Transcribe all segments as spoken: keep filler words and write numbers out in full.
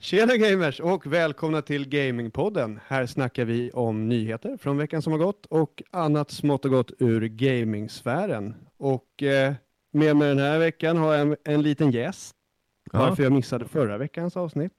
Tjena gamers och välkomna till Gamingpodden. Här snackar vi om nyheter från veckan som har gått och annat smått och gott ur gamingsfären. Och eh, med mig den här veckan har jag en, en liten gäst. Ja. Varför jag missade förra veckans avsnitt.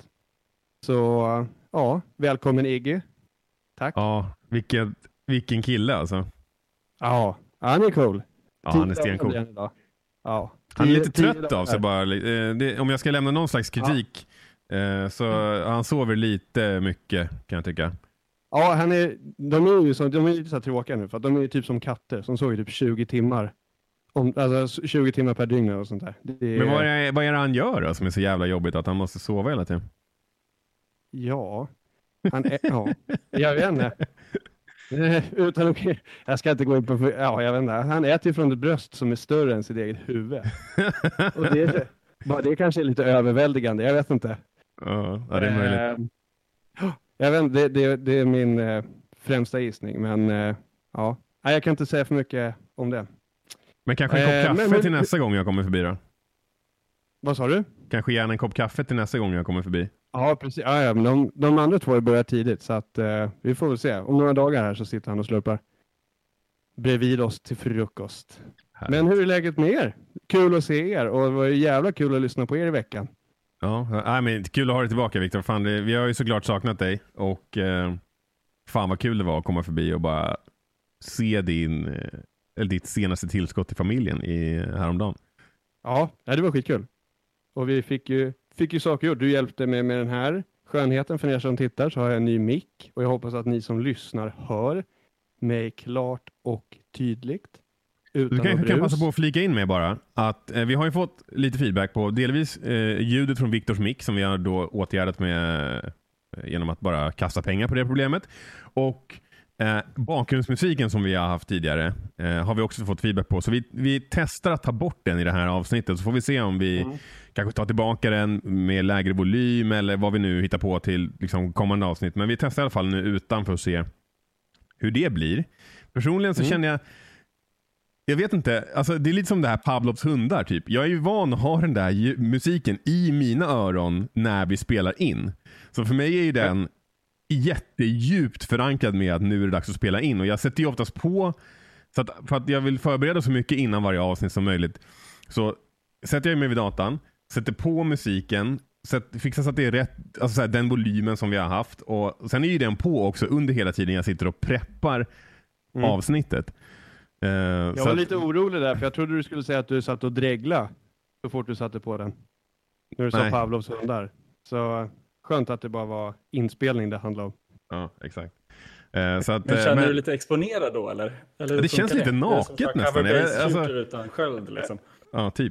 Så ja, välkommen Iggy. Tack. Ja, vilken, vilken kille alltså. Ja, han är cool. Ja, han är stencool. Ja. Han är lite trött av sig bara. Det, om jag ska lämna någon slags kritik ja. så han sover lite mycket kan jag tycka. Ja, han är, de är ju så, de är lite så tråkiga nu för att de är ju typ som katter som sover typ tjugo timmar. Om, alltså tjugo timmar per dygn och sånt där. Det är... Men vad är, vad är det han gör då som är så jävla jobbigt att han måste sova hela tiden? Ja, han är, ja, jag vet inte. Utan, jag ska inte gå in på, ja jag vet inte. Han äter ju från ett bröst som är större än sitt eget huvud. Och det, bara, det kanske är lite överväldigande, jag vet inte. Ja, det är möjligt. Uh, jag vet inte, det, det, det är min uh, främsta gissning, men uh, ja, nej, jag kan inte säga för mycket om det. Men kanske en kopp uh, kaffe men, till nästa gång jag kommer förbi då? Vad sa du? Kanske gärna en kopp kaffe till nästa gång jag kommer förbi. Ja, precis. Ja, ja, men de, de andra två börjar tidigt så att uh, vi får väl se. Om några dagar här så sitter han och slurpar bredvid oss till frukost. Här. Men hur är läget med er? Kul att se er och det var ju jävla kul att lyssna på er i veckan. Ja, men kul att ha dig tillbaka Viktor. Fan, det, vi har ju såklart saknat dig och eh, fan vad kul det var att komma förbi och bara se din, eller ditt senaste tillskott till familjen i, häromdagen. Ja, det var skitkul. Och vi fick ju, fick ju saker gjort. Du hjälpte mig med den här skönheten. För er som tittar så har jag en ny mick. Och jag hoppas att ni som lyssnar hör mig klart och tydligt. Du kan, kan passa på att flika in med bara att eh, vi har ju fått lite feedback på delvis eh, ljudet från Viktors mick som vi har då åtgärdat med eh, genom att bara kasta pengar på det problemet. Och eh, bakgrundsmusiken som vi har haft tidigare eh, har vi också fått feedback på. Så vi, vi testar att ta bort den i det här avsnittet så får vi se om vi mm. kanske tar tillbaka den med lägre volym eller vad vi nu hittar på till liksom, kommande avsnitt. Men vi testar i alla fall nu utan för att se hur det blir. Personligen så mm. känner jag Jag vet inte, alltså det är lite som det här Pavlovs hundar typ. Jag är ju van att ha den där ju- musiken i mina öron när vi spelar in. Så för mig är ju den jättedjupt förankrad med att nu är det dags att spela in. Och jag sätter ju oftast på, så att, för att jag vill förbereda så mycket innan varje avsnitt som möjligt. Så sätter jag mig vid datan, sätter på musiken, sätt, fixar så att det är rätt, alltså så här, den volymen som vi har haft. Och sen är ju den på också under hela tiden jag sitter och preppar mm. avsnittet. Uh, jag var att... lite orolig där, för jag trodde du skulle säga att du satt och dregla så fort du satte på den. När du sa Pavlovs hundar. Så skönt att det bara var inspelning det handlade om. Ja, exakt. Uh, så att, men känner men... du lite exponerad då, eller? eller det känns lite det? naket det nästan. Det alltså... utan sköld, liksom. Ja, typ.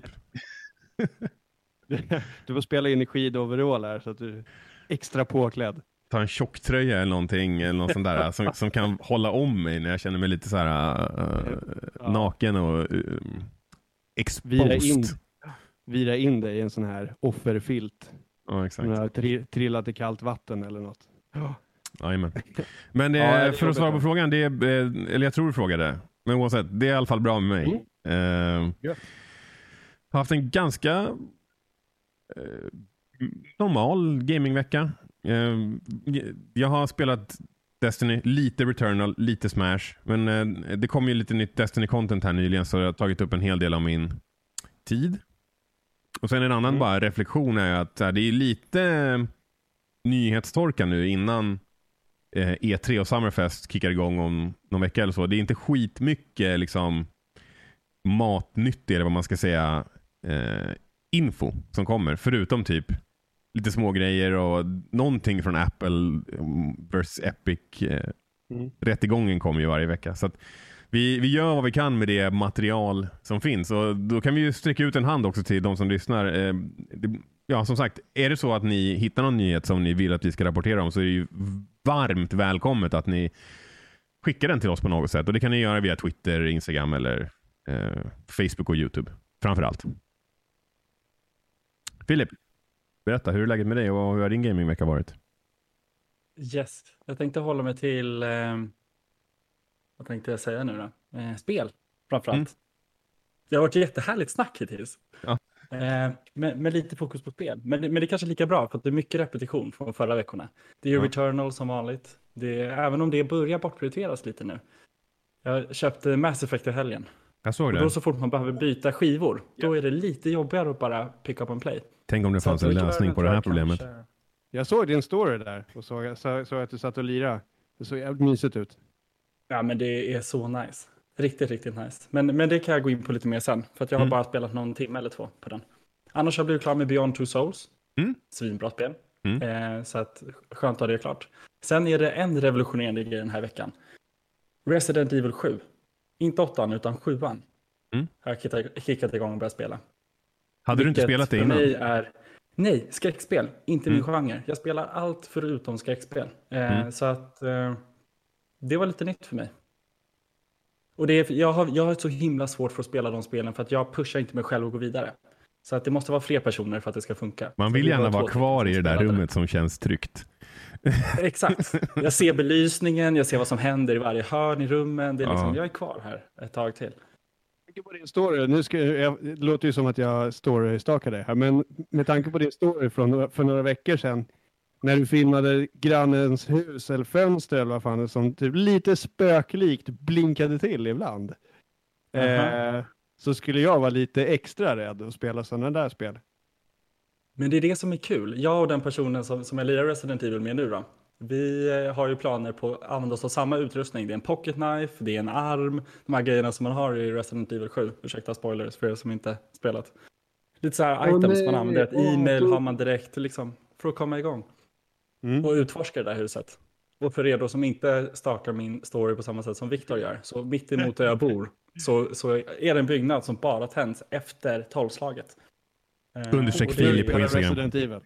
Du får spela in i skidoverall här så att du är extra påklädd. Ta en tjocktröja eller någonting eller något sånt där som, som kan hålla om mig när jag känner mig lite så här uh, ja. naken och uh, exposed. Vira in, vira in dig i en sån här offerfilt. Ja, exakt. Som har tri- trillat i kallt vatten eller något. Jajamän. Men eh, ja, för att svara på frågan, det är, eller jag tror du frågade, men oavsett, det är i alla fall bra med mig. Mm. Uh, yeah. Har haft en ganska uh, normal gamingvecka. Jag har spelat Destiny, lite Returnal, lite Smash. Men eh, det kom ju lite nytt Destiny-content här nyligen så jag har tagit upp en hel del av min tid. Och sen en annan mm. bara reflektion är att här, det är lite eh, nyhetstorka nu innan eh, E tre och Summerfest kickar igång om någon vecka eller så. Det är inte skitmycket liksom matnyttigt eller vad man ska säga eh, info som kommer. Förutom typ lite små grejer och någonting från Apple versus Epic. Mm. Rättegången kommer ju varje vecka. Så att vi, vi gör vad vi kan med det material som finns. Och då kan vi ju sträcka ut en hand också till de som lyssnar. Ja, som sagt, är det så att ni hittar någon nyhet som ni vill att vi ska rapportera om så är det ju varmt välkommet att ni skickar den till oss på något sätt. Och det kan ni göra via Twitter, Instagram eller eh, Facebook och YouTube. Framförallt. Filip, berätta, hur är läget med dig och hur har din gamingvecka varit? Yes, jag tänkte hålla mig till, eh, vad tänkte jag säga nu då? Eh, spel, framförallt. Mm. Det har varit jättehärligt snack hittills. Ja. Eh, med, med lite fokus på spel. Men, men det är kanske lika bra för att det är mycket repetition från förra veckorna. Det är ju Ja. Returnal som vanligt. Det är, även om det börjar bortprioriteras lite nu. Jag köpte Mass Effect i helgen. Jag såg Och det. då så fort man behöver byta skivor, då är det lite jobbigare att bara pick up and play. Tänk om det Så fanns att en Returnal lösning på tror det här jag problemet. kanske- Jag såg din story där och såg, så, så att du satt och lirade. Det såg jävligt mysigt ut. Ja, men det är så nice. Riktigt, riktigt nice. Men, men det kan jag gå in på lite mer sen. För att jag har Mm. bara spelat någon timme eller två på den. Annars har jag blivit klar med Beyond Two Souls. Mm. Svinbra spel. Mm. Eh, så att skönt att ha det klart. Sen är det en revolutionerande grej den här veckan. Resident Evil sju. Inte åttan utan sjuan. Mm. Har jag kickat, kickat igång och börjat spela. Hade du inte Vilket spelat det för innan? mig är... Nej, skräckspel. Inte Mm. min genre. Jag spelar allt förutom skräckspel. Eh, Mm. Så att eh, det var lite nytt för mig. Och det är, jag, har, jag har så himla svårt för att spela de spelen för att jag pushar inte mig själv att gå vidare. Så att det måste vara fler personer för att det ska funka. Man Så vill vi gärna var vara två kvar i det stycken där som spelade rummet som känns tryggt. det. Exakt. Jag ser belysningen, jag ser vad som händer i varje hörn i rummen. Det är liksom, Ja. Jag är kvar här ett tag till. Med tanke på din story, nu ska jag, det låter ju som att jag story-stakar dig här, men med tanke på din story från för några veckor sedan, när du filmade grannens hus eller fönster eller vad fan det är, som typ lite spöklikt blinkade till ibland. Aha. Eh, så skulle jag vara lite extra rädd att spela sådana där spel. Men det är det som är kul. Jag och den personen som, som jag lirar Resident Evil med nu då. Vi eh, har ju planer på att använda oss av samma utrustning. Det är en pocket knife, det är en arm. De här grejerna som man har i Resident Evil sju. Ursäkta spoilers för er som inte spelat. Lite så här Åh, items nej. man använder. Ett Åh, e-mail så- har man direkt liksom, för att komma igång. Mm. Och utforska det där huset. Och för er då som inte startar min story på samma sätt som Viktor gör. Så mitt emot där jag bor. Så, så är det en byggnad som bara tänds efter tolvslaget. Eh, Understreck och det är- Filip på Instagram. Resident Evil.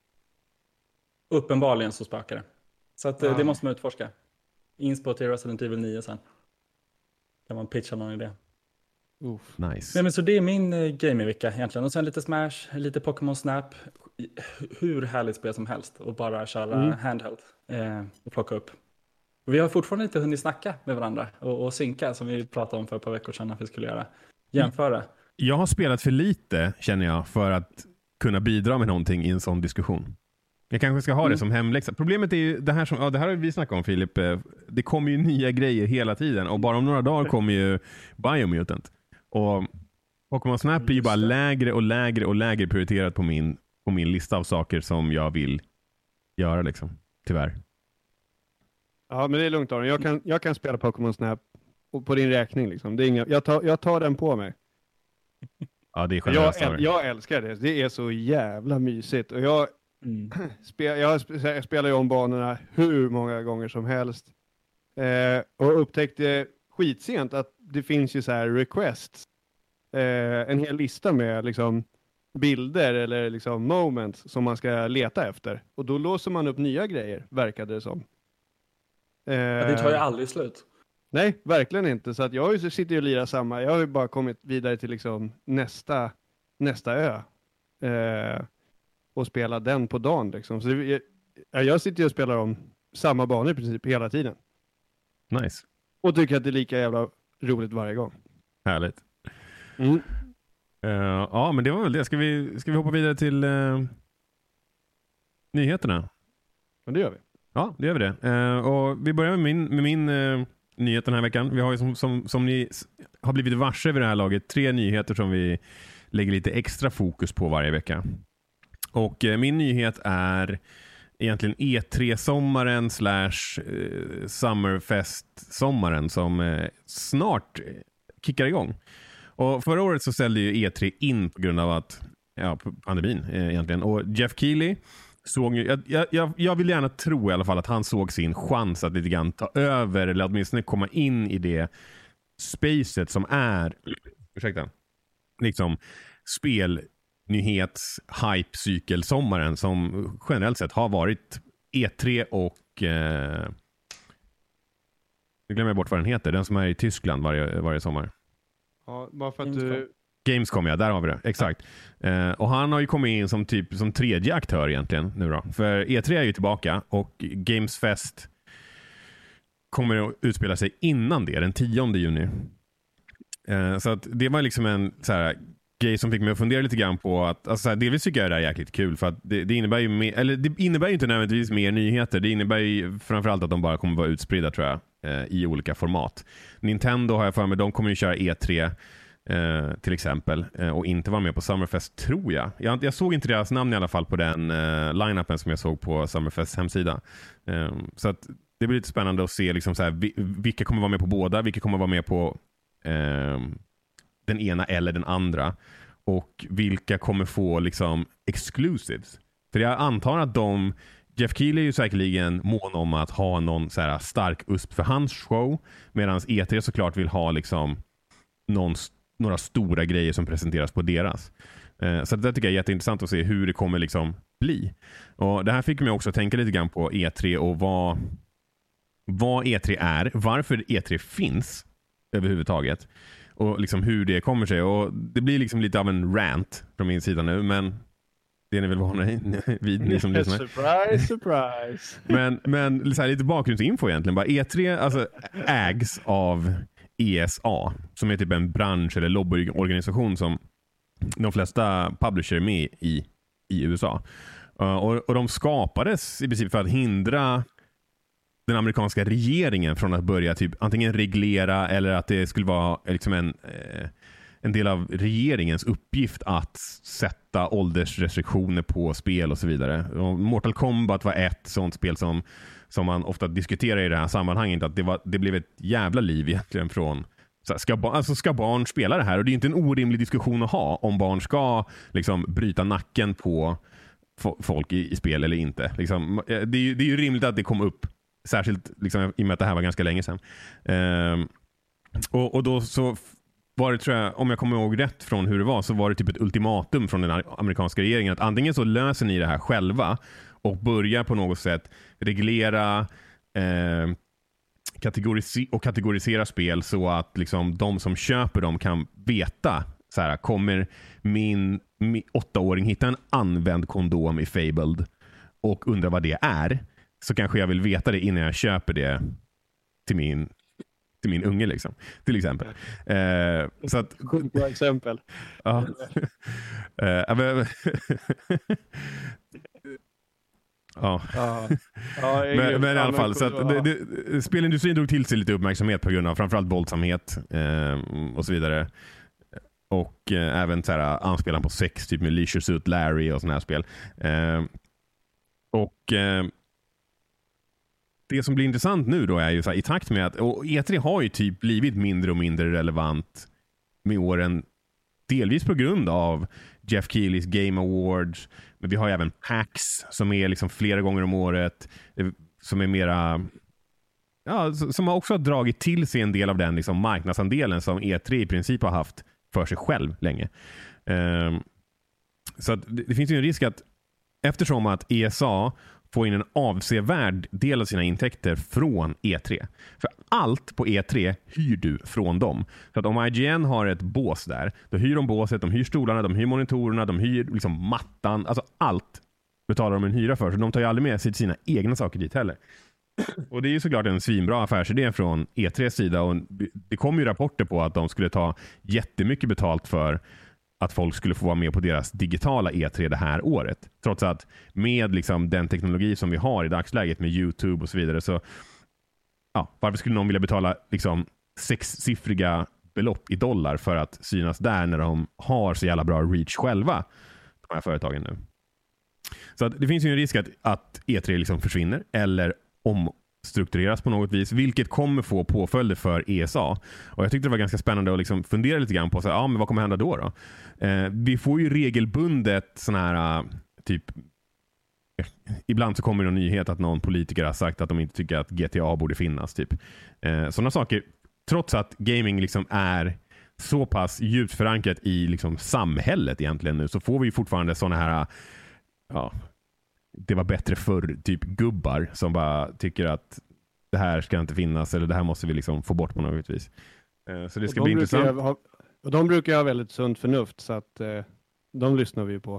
Uppenbarligen så spökar det. Så att, eh, Ja. det måste man utforska. Inspo till Resident Evil nio sen. Kan man pitcha någon idé. Uff. Nice. Nej, men så det är min eh, gamingvecka egentligen. Och sen lite Smash, lite Pokémon Snap. Hur härligt spel som helst. Och bara köra Mm. handheld. Eh, och plocka upp. Och vi har fortfarande inte hunnit snacka med varandra. Och, och synka som vi pratade om för ett par veckor sedan att vi skulle göra. Jämföra. Jag har spelat för lite, känner jag, för att kunna bidra med någonting i en sån diskussion. Jag kanske ska ha Mm. det som hemläxa. Problemet är ju det här som, ja, det här har vi snackat om, Filip. Eh, Det kommer ju nya grejer hela tiden och bara om några dagar kommer ju Biomutant. Och Pokémon Snap blir ju bara lägre och lägre och lägre prioriterat på min, på min lista av saker som jag vill göra liksom. Tyvärr. Ja, men det är lugnt Aron. Jag kan, jag kan spela Pokémon Snap och på din räkning liksom. Det är inga, jag, tar, jag tar den på mig. Ja, det är Jag, generöst av äl, dig. jag älskar det. Det är så jävla mysigt. Och jag, Mm. spel, jag, sp- jag spelar ju om banorna hur många gånger som helst. Eh, och upptäckte skitsent att det finns ju så här requests. Eh, en hel lista med liksom bilder eller liksom moments som man ska leta efter. Och då låser man upp nya grejer, verkade det som. Eh, Ja, det tar ju aldrig slut. Nej, verkligen inte. Så att jag har ju- sitter ju och lirar samma. Jag har ju bara kommit vidare till liksom nästa, nästa ö. Eh, och spela den på dagen liksom. Så det, jag, jag sitter ju och spelar om samma banor i princip hela tiden. Nice. Och tycker att det är lika jävla roligt varje gång. Härligt. Mm. Eh, ja, men det var väl det. Ska vi, ska vi hoppa vidare till uh, nyheterna? Och det gör vi. Ja, det gör vi det. Eh, och vi börjar med min, med min uh, nyhet den här veckan. Vi har ju som, som, som ni s- har blivit varse vid det här laget tre nyheter som vi lägger lite extra fokus på varje vecka. Och uh, min nyhet är egentligen E tre-sommaren slash uh, Summerfest-sommaren som uh, snart kickar igång. Och förra året så ställde ju E tre in på grund av att ja, pandemin eh, egentligen. Och Jeff Keighley såg ju, jag, jag, jag vill gärna tro i alla fall att han såg sin chans att lite grann ta över eller åtminstone komma in i det spacet som är ursäkta, liksom spelnyhets hype-cykelsommaren som generellt sett har varit E tre och eh, nu glömmer jag bort vad den heter, den som är i Tyskland varje, varje sommar. Ja, bara för att Gamescom. du... Gamescom, ja, där har vi det. Exakt. Eh, och han har ju kommit in som typ som tredje aktör egentligen nu då. För E tre är ju tillbaka och Gamesfest kommer att utspela sig innan det, den tionde juni. Eh, så att det var liksom en så här grej som fick mig att fundera lite grann på att alltså, delvis tycker jag det är jäkligt kul för att det, det innebär ju mer, eller det innebär ju inte nödvändigtvis mer nyheter. Det innebär ju framförallt att de bara kommer vara utspridda tror jag eh, i olika format. Nintendo har jag för mig, de kommer ju köra E tre eh, till exempel eh, och inte vara med på Summerfest tror jag. jag. Jag såg inte deras namn i alla fall på den eh, line-upen som jag såg på Summerfest hemsida. Eh, så att det blir lite spännande att se liksom så här, vilka kommer vara med på båda, vilka kommer vara med på eh, den ena eller den andra och vilka kommer få liksom exclusives. För jag antar att de Jeff Keighley är ju säkerligen mån om att ha någon så här stark U S P för hans show medan E tre såklart vill ha liksom någon, några stora grejer som presenteras på deras. Eh, så det tycker jag är jätteintressant att se hur det kommer liksom bli. Och det här fick mig också tänka lite grann på E tre och vad, vad E tre är, varför E tre finns överhuvudtaget. Och liksom hur det kommer sig. Och det blir liksom lite av en rant från min sida nu. Men det är ni väl vana vid, ni som lyssnar. Surprise, surprise. Men, men så här, lite bakgrundsinfo egentligen. Bara E tre alltså, ägs av E S A. Som är typ en bransch eller lobbyorganisation som de flesta publisher är med i i U S A. Uh, och, och de skapades i princip för att hindra den amerikanska regeringen från att börja typ antingen reglera eller att det skulle vara liksom en, eh, en del av regeringens uppgift att sätta åldersrestriktioner på spel och så vidare. Och Mortal Kombat var ett sånt spel som, som man ofta diskuterar i det här sammanhanget, att det, var, det blev ett jävla liv egentligen från så här, ska, alltså ska barn spela det här? Och det är inte en orimlig diskussion att ha om barn ska liksom bryta nacken på folk i, i spel eller inte. Liksom, det, är ju, det är ju rimligt att det kom upp. Särskilt liksom, i och med att det här var ganska länge sedan. Um, och, och då så var det, tror jag, om jag kommer ihåg rätt från hur det var, så var det typ ett ultimatum från den amerikanska regeringen att antingen så löser ni det här själva och börjar på något sätt reglera eh, kategorisi- och kategorisera spel så att liksom, de som köper dem kan veta så här, kommer min, min åttaåring hitta en använd kondom i Fabled och undra vad det är, så kanske jag vill veta det innan jag köper det till min, till min unge liksom, till exempel. Eh, så att, Sjukt bra exempel. Ja. eh, men, ja. Ja. Ja, men, men i alla fall så att det, det, spelindustrin drog till sig lite uppmärksamhet på grund av framförallt våldsamhet eh, och så vidare. Och eh, även så här anspelan på sex typ med Leisure Suit Larry och såna här spel. Eh, och eh, det som blir intressant nu då är ju så här, i takt med att och E tre har ju typ blivit mindre och mindre relevant med åren, delvis på grund av Jeff Keighley's Game Awards, men vi har ju även PAX som är liksom flera gånger om året, som är mera ja, som har också dragit till sig en del av den liksom marknadsandelen som E tre i princip har haft för sig själv länge. Um, så att det, det finns ju en risk att eftersom att E S A får in en avsevärd del av sina intäkter från E tre. För allt på E tre hyr du från dem. Så att om I G N har ett bås där, då hyr de båset, de hyr stolarna, de hyr monitorerna, de hyr liksom mattan, alltså allt betalar de en hyra för. Så de tar ju aldrig med sig sina egna saker dit heller. Och det är ju såklart en svinbra affärsidé från E tres sida, och det kom ju rapporter på att de skulle ta jättemycket betalt för att folk skulle få vara med på deras digitala E tre det här året. Trots att med liksom den teknologi som vi har i dagsläget med YouTube och så vidare, så ja, varför skulle någon vilja betala liksom sexsiffriga belopp i dollar för att synas där när de har så jävla bra reach själva, de här företagen nu. Så att det finns ju en risk att, att E tre liksom försvinner eller omstruktureras på något vis, vilket kommer få påföljder för E S A. Och jag tyckte det var ganska spännande att liksom fundera lite grann på så här, ja, men vad kommer hända då då? Eh, vi får ju regelbundet sån här typ ibland så kommer det en nyhet att någon politiker har sagt att de inte tycker att G T A borde finnas typ. Eh, sådana saker, trots att gaming liksom är så pass djupt förankrat i liksom samhället egentligen nu, så får vi ju fortfarande sådana här ja, det var bättre för typ gubbar som bara tycker att det här ska inte finnas eller det här måste vi liksom få bort på något vis. Eh, så det ska bli intressant. Ha, och de brukar ha väldigt sunt förnuft, så att eh, de lyssnar vi på.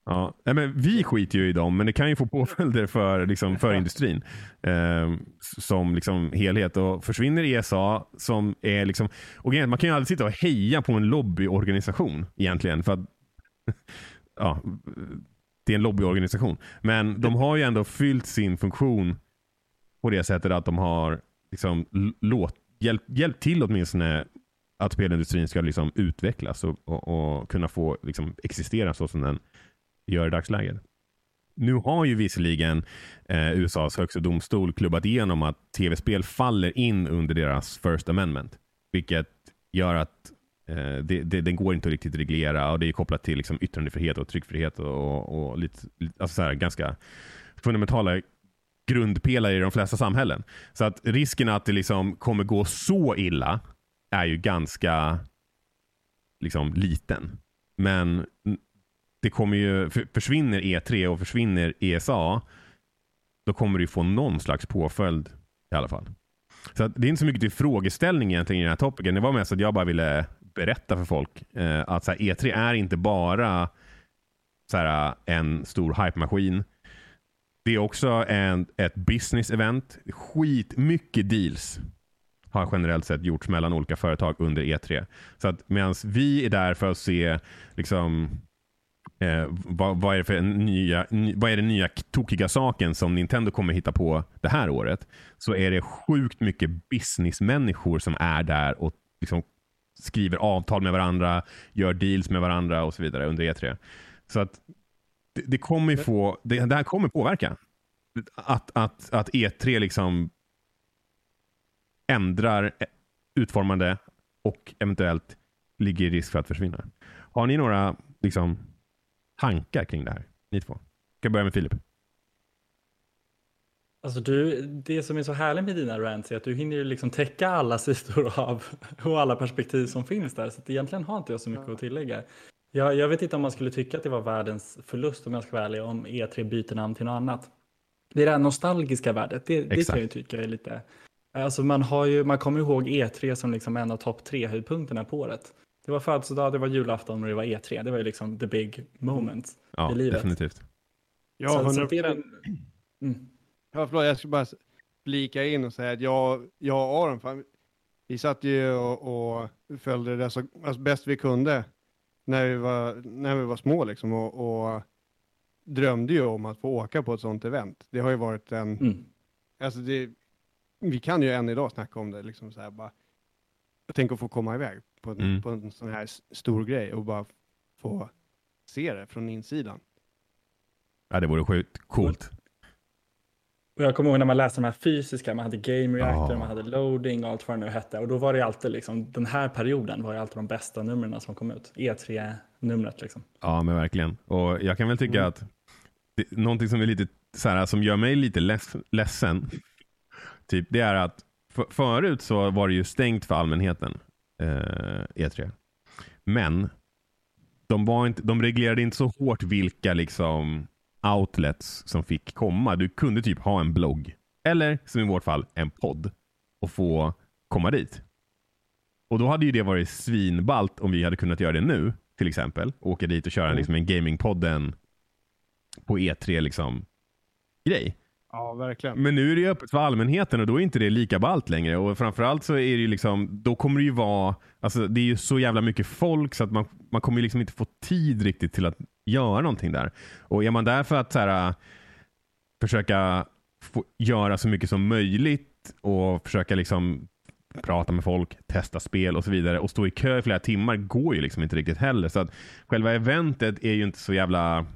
Ja, nej, men vi skiter ju i dem, men det kan ju få påföljder för, liksom, för industrin eh, som liksom helhet. Och försvinner E S A som är liksom, och man kan ju aldrig sitta och heja på en lobbyorganisation egentligen, för att ja, det är en lobbyorganisation. Men de har ju ändå fyllt sin funktion på det sättet att de har liksom låt, hjälp, hjälpt till åtminstone att spelindustrin ska liksom utvecklas och, och, och kunna få liksom existera så som den gör i dagsläget. Nu har ju visserligen eh, U S A:s högsta domstol klubbat igenom att tv-spel faller in under deras First Amendment, vilket gör att eh, det, det, den går inte att riktigt reglera, och det är kopplat till liksom, yttrandefrihet och tryckfrihet och, och lite, alltså så här, ganska fundamentala grundpelare i de flesta samhällen. Så att risken att det liksom kommer gå så illa är ju ganska liksom liten. Men det kommer ju, försvinner E tre och försvinner E S A, då kommer det ju få någon slags påföljd i alla fall. Så att det är inte så mycket till frågeställning egentligen i den här topicen. Det var mest att jag bara ville berätta för folk eh, att så här, E tre är inte bara så här, en stor hype-maskin. Det är också en, ett business-event. Skit mycket deals har generellt sett gjorts mellan olika företag under E tre. Så att medan vi är där för att se liksom Eh, vad, vad är det för nya, ny, vad är den nya tokiga saken som Nintendo kommer hitta på det här året, så är det sjukt mycket businessmänniskor som är där och liksom skriver avtal med varandra, gör deals med varandra och så vidare under E tre. Så att det, det kommer ju få, det, det här kommer påverka att, att, att E tre liksom ändrar utformande och eventuellt ligger i risk för att försvinna. Har ni några liksom tankar kring det här? Ni två. Ska börja med Filip. Alltså du, det som är så härligt med dina rants är att du hinner ju liksom täcka alla sidor av och alla perspektiv som finns där. Så att egentligen har inte jag så mycket att tillägga. Jag, jag vet inte om man skulle tycka att det var världens förlust, om jag ska vara ärlig, om E tre byter namn till något annat. Det är det här nostalgiska värdet. Det, det kan jag ju tycka är lite... Alltså man, har ju, man kommer ihåg E tre som liksom en av topp tre höjdpunkterna på året. Det var födelsedag, det var julafton och det var E tre. Det var ju liksom the big moment ja, i livet. Definitivt. Ja, så, hundra procent. så det är den... mm. Ja, förlåt, jag ska bara flika in och säga att jag, jag och Aron, fan, vi satt ju och, och följde det så alltså bäst vi kunde när vi var, när vi var små liksom, och, och drömde ju om att få åka på ett sånt event. Det har ju varit en... Mm. Alltså det, vi kan ju än idag snacka om det. Liksom så här, bara, jag tänker att få komma iväg på en, mm. på en sån här stor grej och bara få se det från insidan. Ja, det vore sjukt coolt. Och jag kommer ihåg när man läste de här fysiska, man hade Game Reactor, oh. man hade Loading och allt vad det nu hette. Och då var det alltid liksom, den här perioden var ju alltid de bästa numren som kom ut. E tre-numret liksom. Ja, men verkligen. Och jag kan väl tycka mm. att det, någonting som är lite så här, som gör mig lite leds, ledsen typ, det är att för, förut så var det ju stängt för allmänheten eh, E tre. Men de, var inte, de reglerade inte så hårt vilka liksom outlets som fick komma. Du kunde typ ha en blogg eller som i vårt fall en podd och få komma dit. Och då hade ju det varit svinballt om vi hade kunnat göra det nu till exempel. Åka dit och köra mm. liksom en gamingpodden på E tre liksom grej. Ja, verkligen. Men nu är det ju öppet för allmänheten och då är inte det lika ballt längre. Och framförallt så är det ju liksom, då kommer det ju vara, alltså det är ju så jävla mycket folk så att man, man kommer ju liksom inte få tid riktigt till att göra någonting där. Och är man där för att så här, försöka få göra så mycket som möjligt och försöka liksom prata med folk, testa spel och så vidare och stå i kö i flera timmar går ju liksom inte riktigt heller. Så att själva eventet är ju inte så jävla...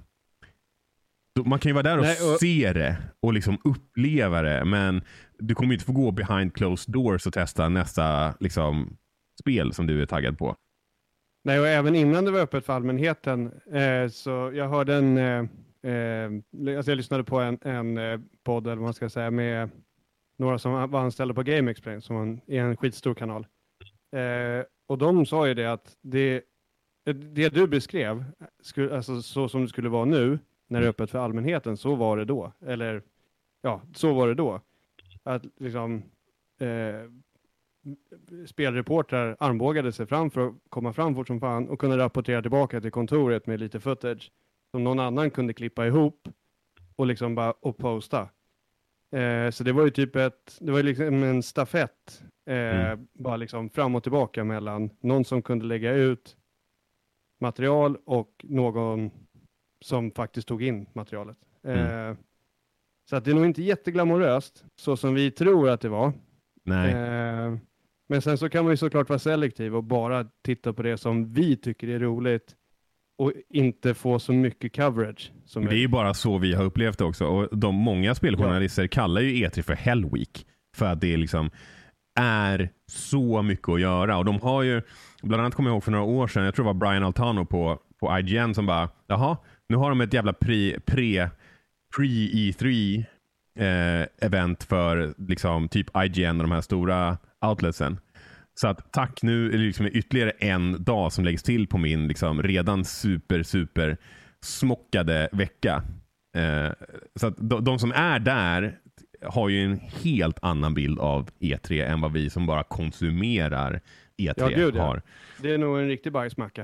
Man kan ju vara där och, Nej, och se det och liksom uppleva det, men du kommer inte få gå behind closed doors och testa nästa liksom, spel som du är taggad på. Nej, och även innan det var öppet för allmänheten eh, så jag hörde en eh, eh, alltså jag lyssnade på en, en eh, podd eller vad man ska säga med några som var anställda på Game Explain som är en skitstor kanal. Eh, och de sa ju det att det, det du beskrev skulle, alltså så som det skulle vara nu när det är öppet för allmänheten, så var det då. Eller, ja, så var det då. Att liksom eh, spelreportrar armbågade sig fram för att komma fram fort som fan och kunna rapportera tillbaka till kontoret med lite footage som någon annan kunde klippa ihop och liksom bara och posta. Eh, så det var ju typ ett, det var ju liksom en stafett eh, mm. bara liksom fram och tillbaka mellan någon som kunde lägga ut material och någon som faktiskt tog in materialet. Mm. Eh, så att det är nog inte jätteglamoröst så som vi tror att det var. Nej. Eh, men sen så kan man ju såklart vara selektiv och bara titta på det som vi tycker är roligt och inte få så mycket coverage. Som det är ju bara så vi har upplevt det också. Och de många speljournalister ja. kallar ju E tre för Hell Week. För att det liksom är så mycket att göra. Och de har ju, bland annat kommer jag ihåg för några år sedan, jag tror det var Brian Altano på, på I G N som bara, jaha, nu har de ett jävla pre, pre, pre-E tre eh, event för liksom typ I G N och de här stora outletsen. Så att tack, nu är det liksom ytterligare en dag som läggs till på min liksom redan super, super smockade vecka. Eh, så att de, de som är där har ju en helt annan bild av E tre än vad vi som bara konsumerar E tre ja, gud, har. Ja. Det är nog en riktig bajsmacka.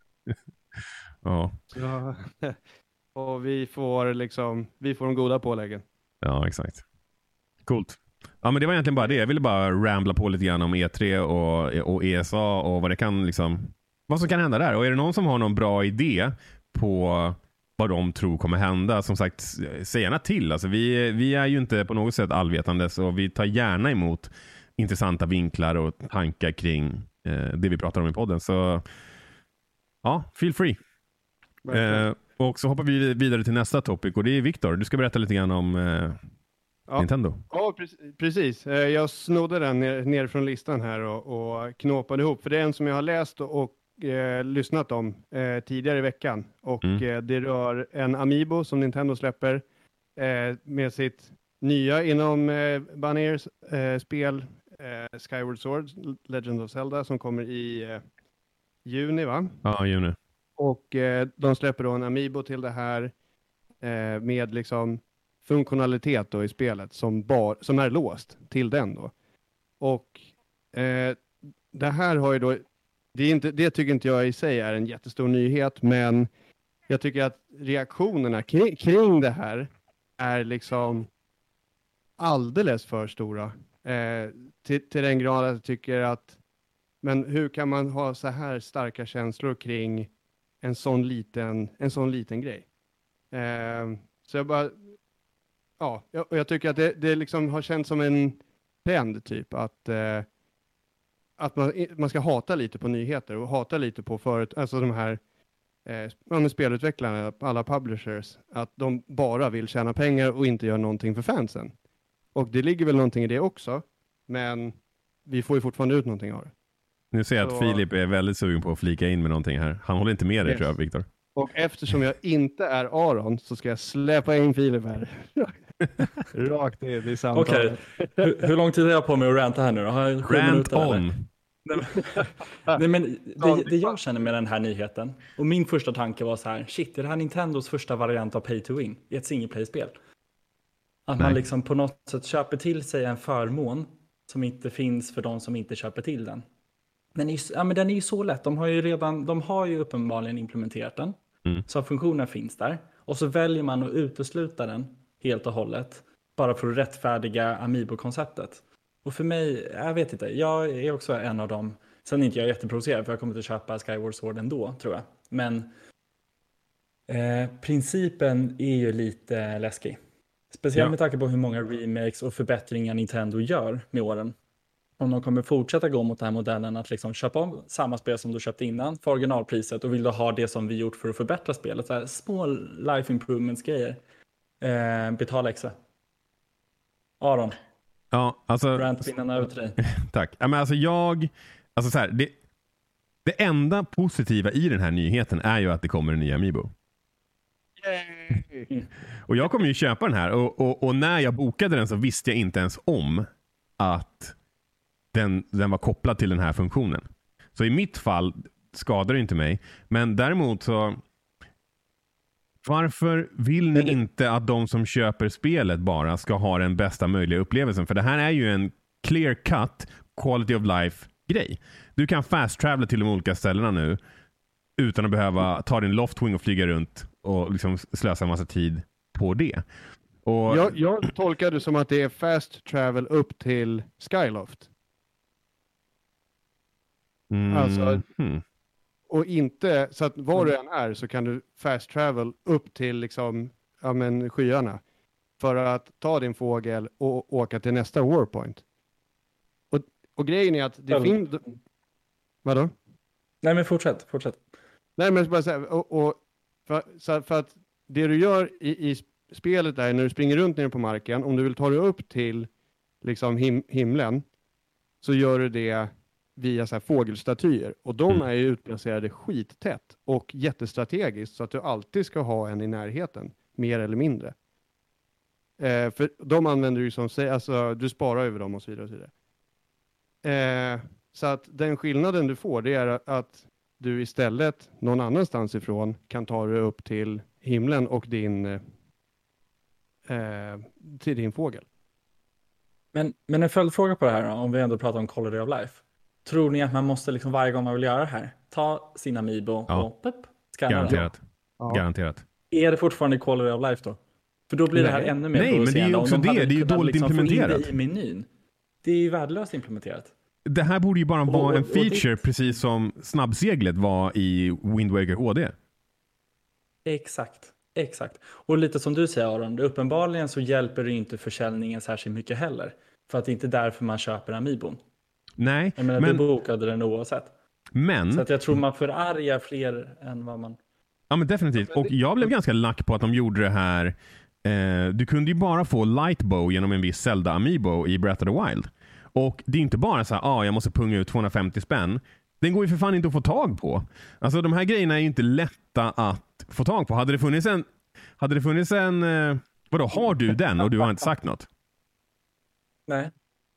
Ja. ja. Och vi får liksom, vi får de goda påläggen. Ja, exakt. Coolt. Ja, men det var egentligen bara det. Jag ville bara rambla på lite grann om E tre och, och E S A och vad det kan liksom, vad som kan hända där. Och är det någon som har någon bra idé på vad de tror kommer hända, som sagt, säg gärna till. Alltså, vi, vi är ju inte på något sätt allvetandes och vi tar gärna emot intressanta vinklar och tankar kring eh, det vi pratar om i podden. Så ja, feel free. Eh, och så hoppar vi vidare till nästa topic och det är Viktor. Du ska berätta lite grann om eh, ja. Nintendo. Ja, precis. Jag snodde den ner, ner från listan här och, och knåpade ihop. För det är en som jag har läst och, och eh, lyssnat om eh, tidigare i veckan. Och mm. eh, det rör en Amiibo som Nintendo släpper eh, med sitt nya inom eh, Banniers eh, spel eh, Skyward Sword, Legend of Zelda, som kommer i eh, juni, va? Ja, juni. Och eh, de släpper då en Amiibo till det här eh, med liksom funktionalitet då i spelet som, bar, som är låst till den då. Och eh, det här har ju då, det, är inte, det tycker inte jag i sig är en jättestor nyhet, men jag tycker att reaktionerna kring, kring det här är liksom alldeles för stora. Eh, till, till den grad att jag tycker att, men hur kan man ha så här starka känslor kring en sån liten, en sån liten grej? Eh, så jag bara, ja, jag, jag tycker att det, det liksom har känts som en trend typ att, eh, att man, man ska hata lite på nyheter och hata lite på förut, alltså de här eh, spelutvecklarna, alla publishers, att de bara vill tjäna pengar och inte göra någonting för fansen. Och det ligger väl någonting i det också, men vi får ju fortfarande ut någonting av det. Nu ser jag så... att Filip är väldigt sugen på att flika in med någonting här. Han håller inte med dig, yes. tror jag, Viktor. Och eftersom jag inte är Aron så ska jag släppa in Filip här. Rakt in i samtalet. Okej, okay. hur, hur lång tid är jag på mig att ranta här nu då? Har jag sju Rant minuter, on. Eller? Nej, men det, det jag känner med den här nyheten, och min första tanke var så här, shit, är det här Nintendos första variant av Pay to Win i ett single-play-spel? Att Nej. man liksom på något sätt köper till sig en förmån som inte finns för de som inte köper till den. Den är ju, ja, men den är ju så lätt. De har ju redan, de har ju uppenbarligen implementerat den. Mm. Så funktionen finns där. Och så väljer man att utesluta den helt och hållet. Bara för att rättfärdiga Amiibo-konceptet. Och för mig, jag vet inte. Jag är också en av dem. Sen är inte jag jätteprovocerad för jag kommer inte köpa Skyward Sword ändå, tror jag. Men eh, principen är ju lite läskig. Speciellt ja. med tanke på hur många remakes och förbättringar Nintendo gör med åren. Om de kommer fortsätta gå mot den här modellen att liksom köpa om samma spel som du köpte innan för originalpriset och vill du ha det som vi gjort för att förbättra spelet. Så här små life improvements grejer. Eh, betala extra. Aron. Ja, alltså... Rantpinnen över till dig. Tack. Ja, men alltså jag... Alltså så här, det, det enda positiva i den här nyheten är ju att det kommer en ny Amiibo. Yay! Och jag kommer ju köpa den här och, och, och när jag bokade den så visste jag inte ens om att Den, den var kopplad till den här funktionen. Så i mitt fall skadar det inte mig. Men däremot så varför vill ni inte att de som köper spelet bara ska ha den bästa möjliga upplevelsen? För det här är ju en clear cut quality of life grej. Du kan fast travela till de olika ställena nu utan att behöva ta din loftwing och flyga runt och liksom slösa en massa tid på det. Och... Jag, jag tolkar det som att det är fast travel upp till Skyloft. Mm. Alltså, hmm. och inte, så att var du än är så kan du fast travel upp till liksom, ja men skyarna. För att ta din fågel och åka till nästa warpoint. Och, och grejen är att det Ja. finns... Vadå? Nej, men fortsätt, fortsätt. Nej, men bara säga, och, och för, så för att det du gör i, i spelet där, när du springer runt nere på marken, om du vill ta dig upp till liksom him, himlen, så gör du det via så här fågelstatyer. Och de Mm. är ju utplacerade skittätt och jättestrategiskt, så att du alltid ska ha en i närheten, mer eller mindre. Eh, för de använder ju som säger, alltså du sparar över dem och så vidare och så vidare. Eh, så att den skillnaden du får, det är att du istället någon annanstans ifrån kan ta dig upp till himlen och din eh, till din fågel. Men, men en följdfråga på det här då, om vi ändå pratar om quality of life. Tror ni att man måste liksom varje gång man vill göra det här ta sin Amiibo Ja. och pep, scanna den? Garanterat. Ja. Garanterat. Är det fortfarande quality of life då? För då blir det här Nej. ännu mer Nej, men det är ju provocerande. Om också de det. hade Det är ju kunnat dåligt liksom få in implementerat. det i menyn. Det är ju värdelöst implementerat. Det här borde ju bara Och- vara en och- och det- feature precis som snabbseglet var i Wind Waker H D. Exakt, exakt. Och lite som du säger Aron, uppenbarligen så hjälper det inte försäljningen särskilt mycket heller. För att det är inte därför man köper Amiibon. Nej, Jag menar, men, du bokade den oavsett. men, Så att jag tror man förargar fler än vad man... ja, men definitivt. Och jag blev ganska lack på att de gjorde det här. Eh, du kunde ju bara få Lightbow genom en viss Zelda Amiibo i Breath of the Wild. Och det är inte bara så här, ah, jag måste punga ut tvåhundrafemtio spänn. Den går ju för fan inte att få tag på. Alltså de här grejerna är ju inte lätta att få tag på. Hade det funnits en, hade det funnits en, eh, vadå, har du den och du har inte sagt något? Nej.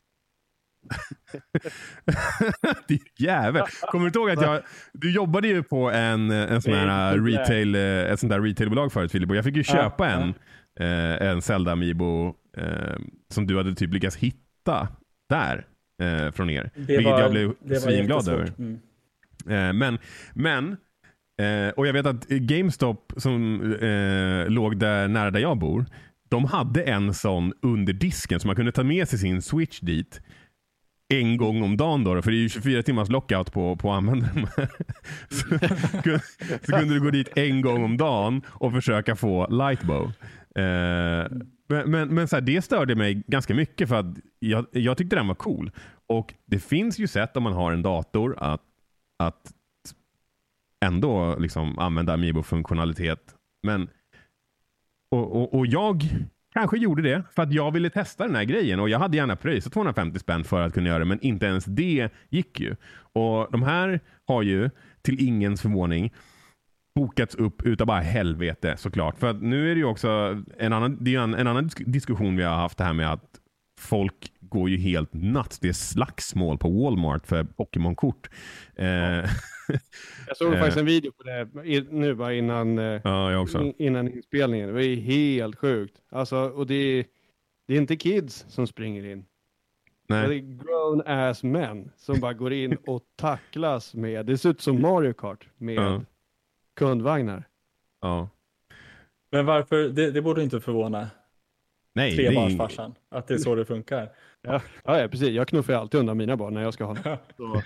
Det är jävel. Kommer du inte ihåg att jag, du jobbade ju på en, en sån här retail, ett sånt där retailbolag förut, Filip, och jag fick ju köpa Ja, en, eh, en Zelda Amiibo eh, som du hade typ lyckats hitta där eh, från er. Det Vilket var, jag blev det var svinglad över. jättesvårt. Mm. Eh, men, men eh, och jag vet att GameStop som eh, låg där nära där jag bor, de hade en sån under disken så man kunde ta med sig sin Switch dit en gång om dagen då, för det är ju tjugofyra timmars lockout på, på användaren. så, så kunde du gå dit en gång om dagen och försöka få Lightbow. Eh, men men, men så här, det störde mig ganska mycket för att jag, jag tyckte den var cool. Och det finns ju sätt om man har en dator att, att ändå liksom använda Amiibo-funktionalitet. Men och, och, och jag kanske gjorde det för att jag ville testa den här grejen och jag hade gärna pröjsat tvåhundrafemtio spänn för att kunna göra det, men inte ens det gick ju. Och de här har ju till ingens förvåning bokats upp utav bara helvete såklart. För att nu är det ju också en annan, det är en, en annan diskussion vi har haft det här med att folk går ju helt nuts. Det är slagsmål på Walmart för Pokémon-kort. Eh, Jag såg faktiskt en video på det i- nu bara innan, eh, ja, jag också. in, innan inspelningen. Det var ju helt sjukt. Alltså, och det är, det är inte kids som springer in. Nej. Det är grown ass män som bara går in och tacklas med, det ser ut som Mario Kart med Ja. kundvagnar. Ja. Men varför, det, det borde inte förvåna Nej, det är, trebarnsfarsan att det är så det funkar. Ja, ja, ja precis. Jag knuffar alltid undan mina barn när jag ska ha dem. Så,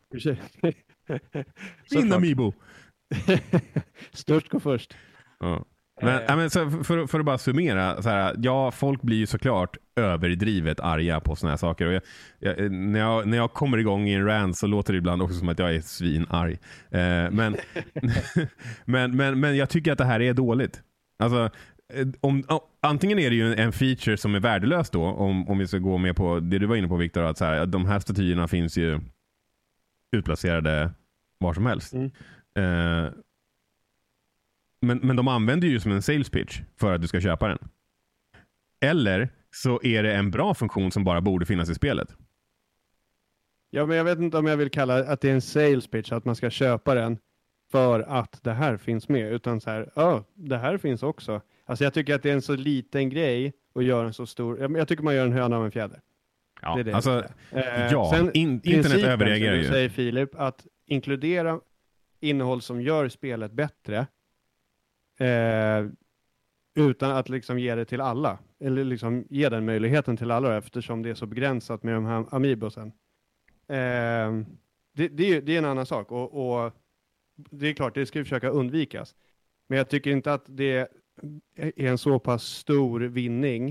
min Amiibo. Störst går först. Ja. Men, ja, men så för, för att bara summera, så här, ja, folk blir ju såklart överdrivet arga på såna här saker. Och jag, jag, när, jag, när jag kommer igång i en rant så låter det ibland också som att jag är svinarg. Eh, men, men, men, men jag tycker att det här är dåligt. Alltså, om, om, antingen är det ju en feature som är värdelös då, om, om vi ska gå med på det du var inne på, Victor, att så här, de här statyerna finns ju utplacerade var som helst. Mm. Eh, Men, men de använder ju som en sales pitch för att du ska köpa den. Eller så är det en bra funktion som bara borde finnas i spelet. Ja, men jag vet inte om jag vill kalla att det är en sales pitch, att man ska köpa den för att det här finns med. Utan så här, ja, det här finns också. Alltså jag tycker att det är en så liten grej och gör en så stor. Jag, jag tycker man gör en höna av en fjäder. Ja, Det är det alltså, jag säger. Eh, ja sen in, internet principen, överreagerar som ju. du säger Filip, att inkludera innehåll som gör spelet bättre Eh, utan att liksom ge det till alla. Eller liksom ge den möjligheten till alla eftersom det är så begränsat med de här Amiibosen. Eh, det, det, är, det är en annan sak. Och, och det är klart, det ska vi försöka undvikas. Men jag tycker inte att det är en så pass stor vinning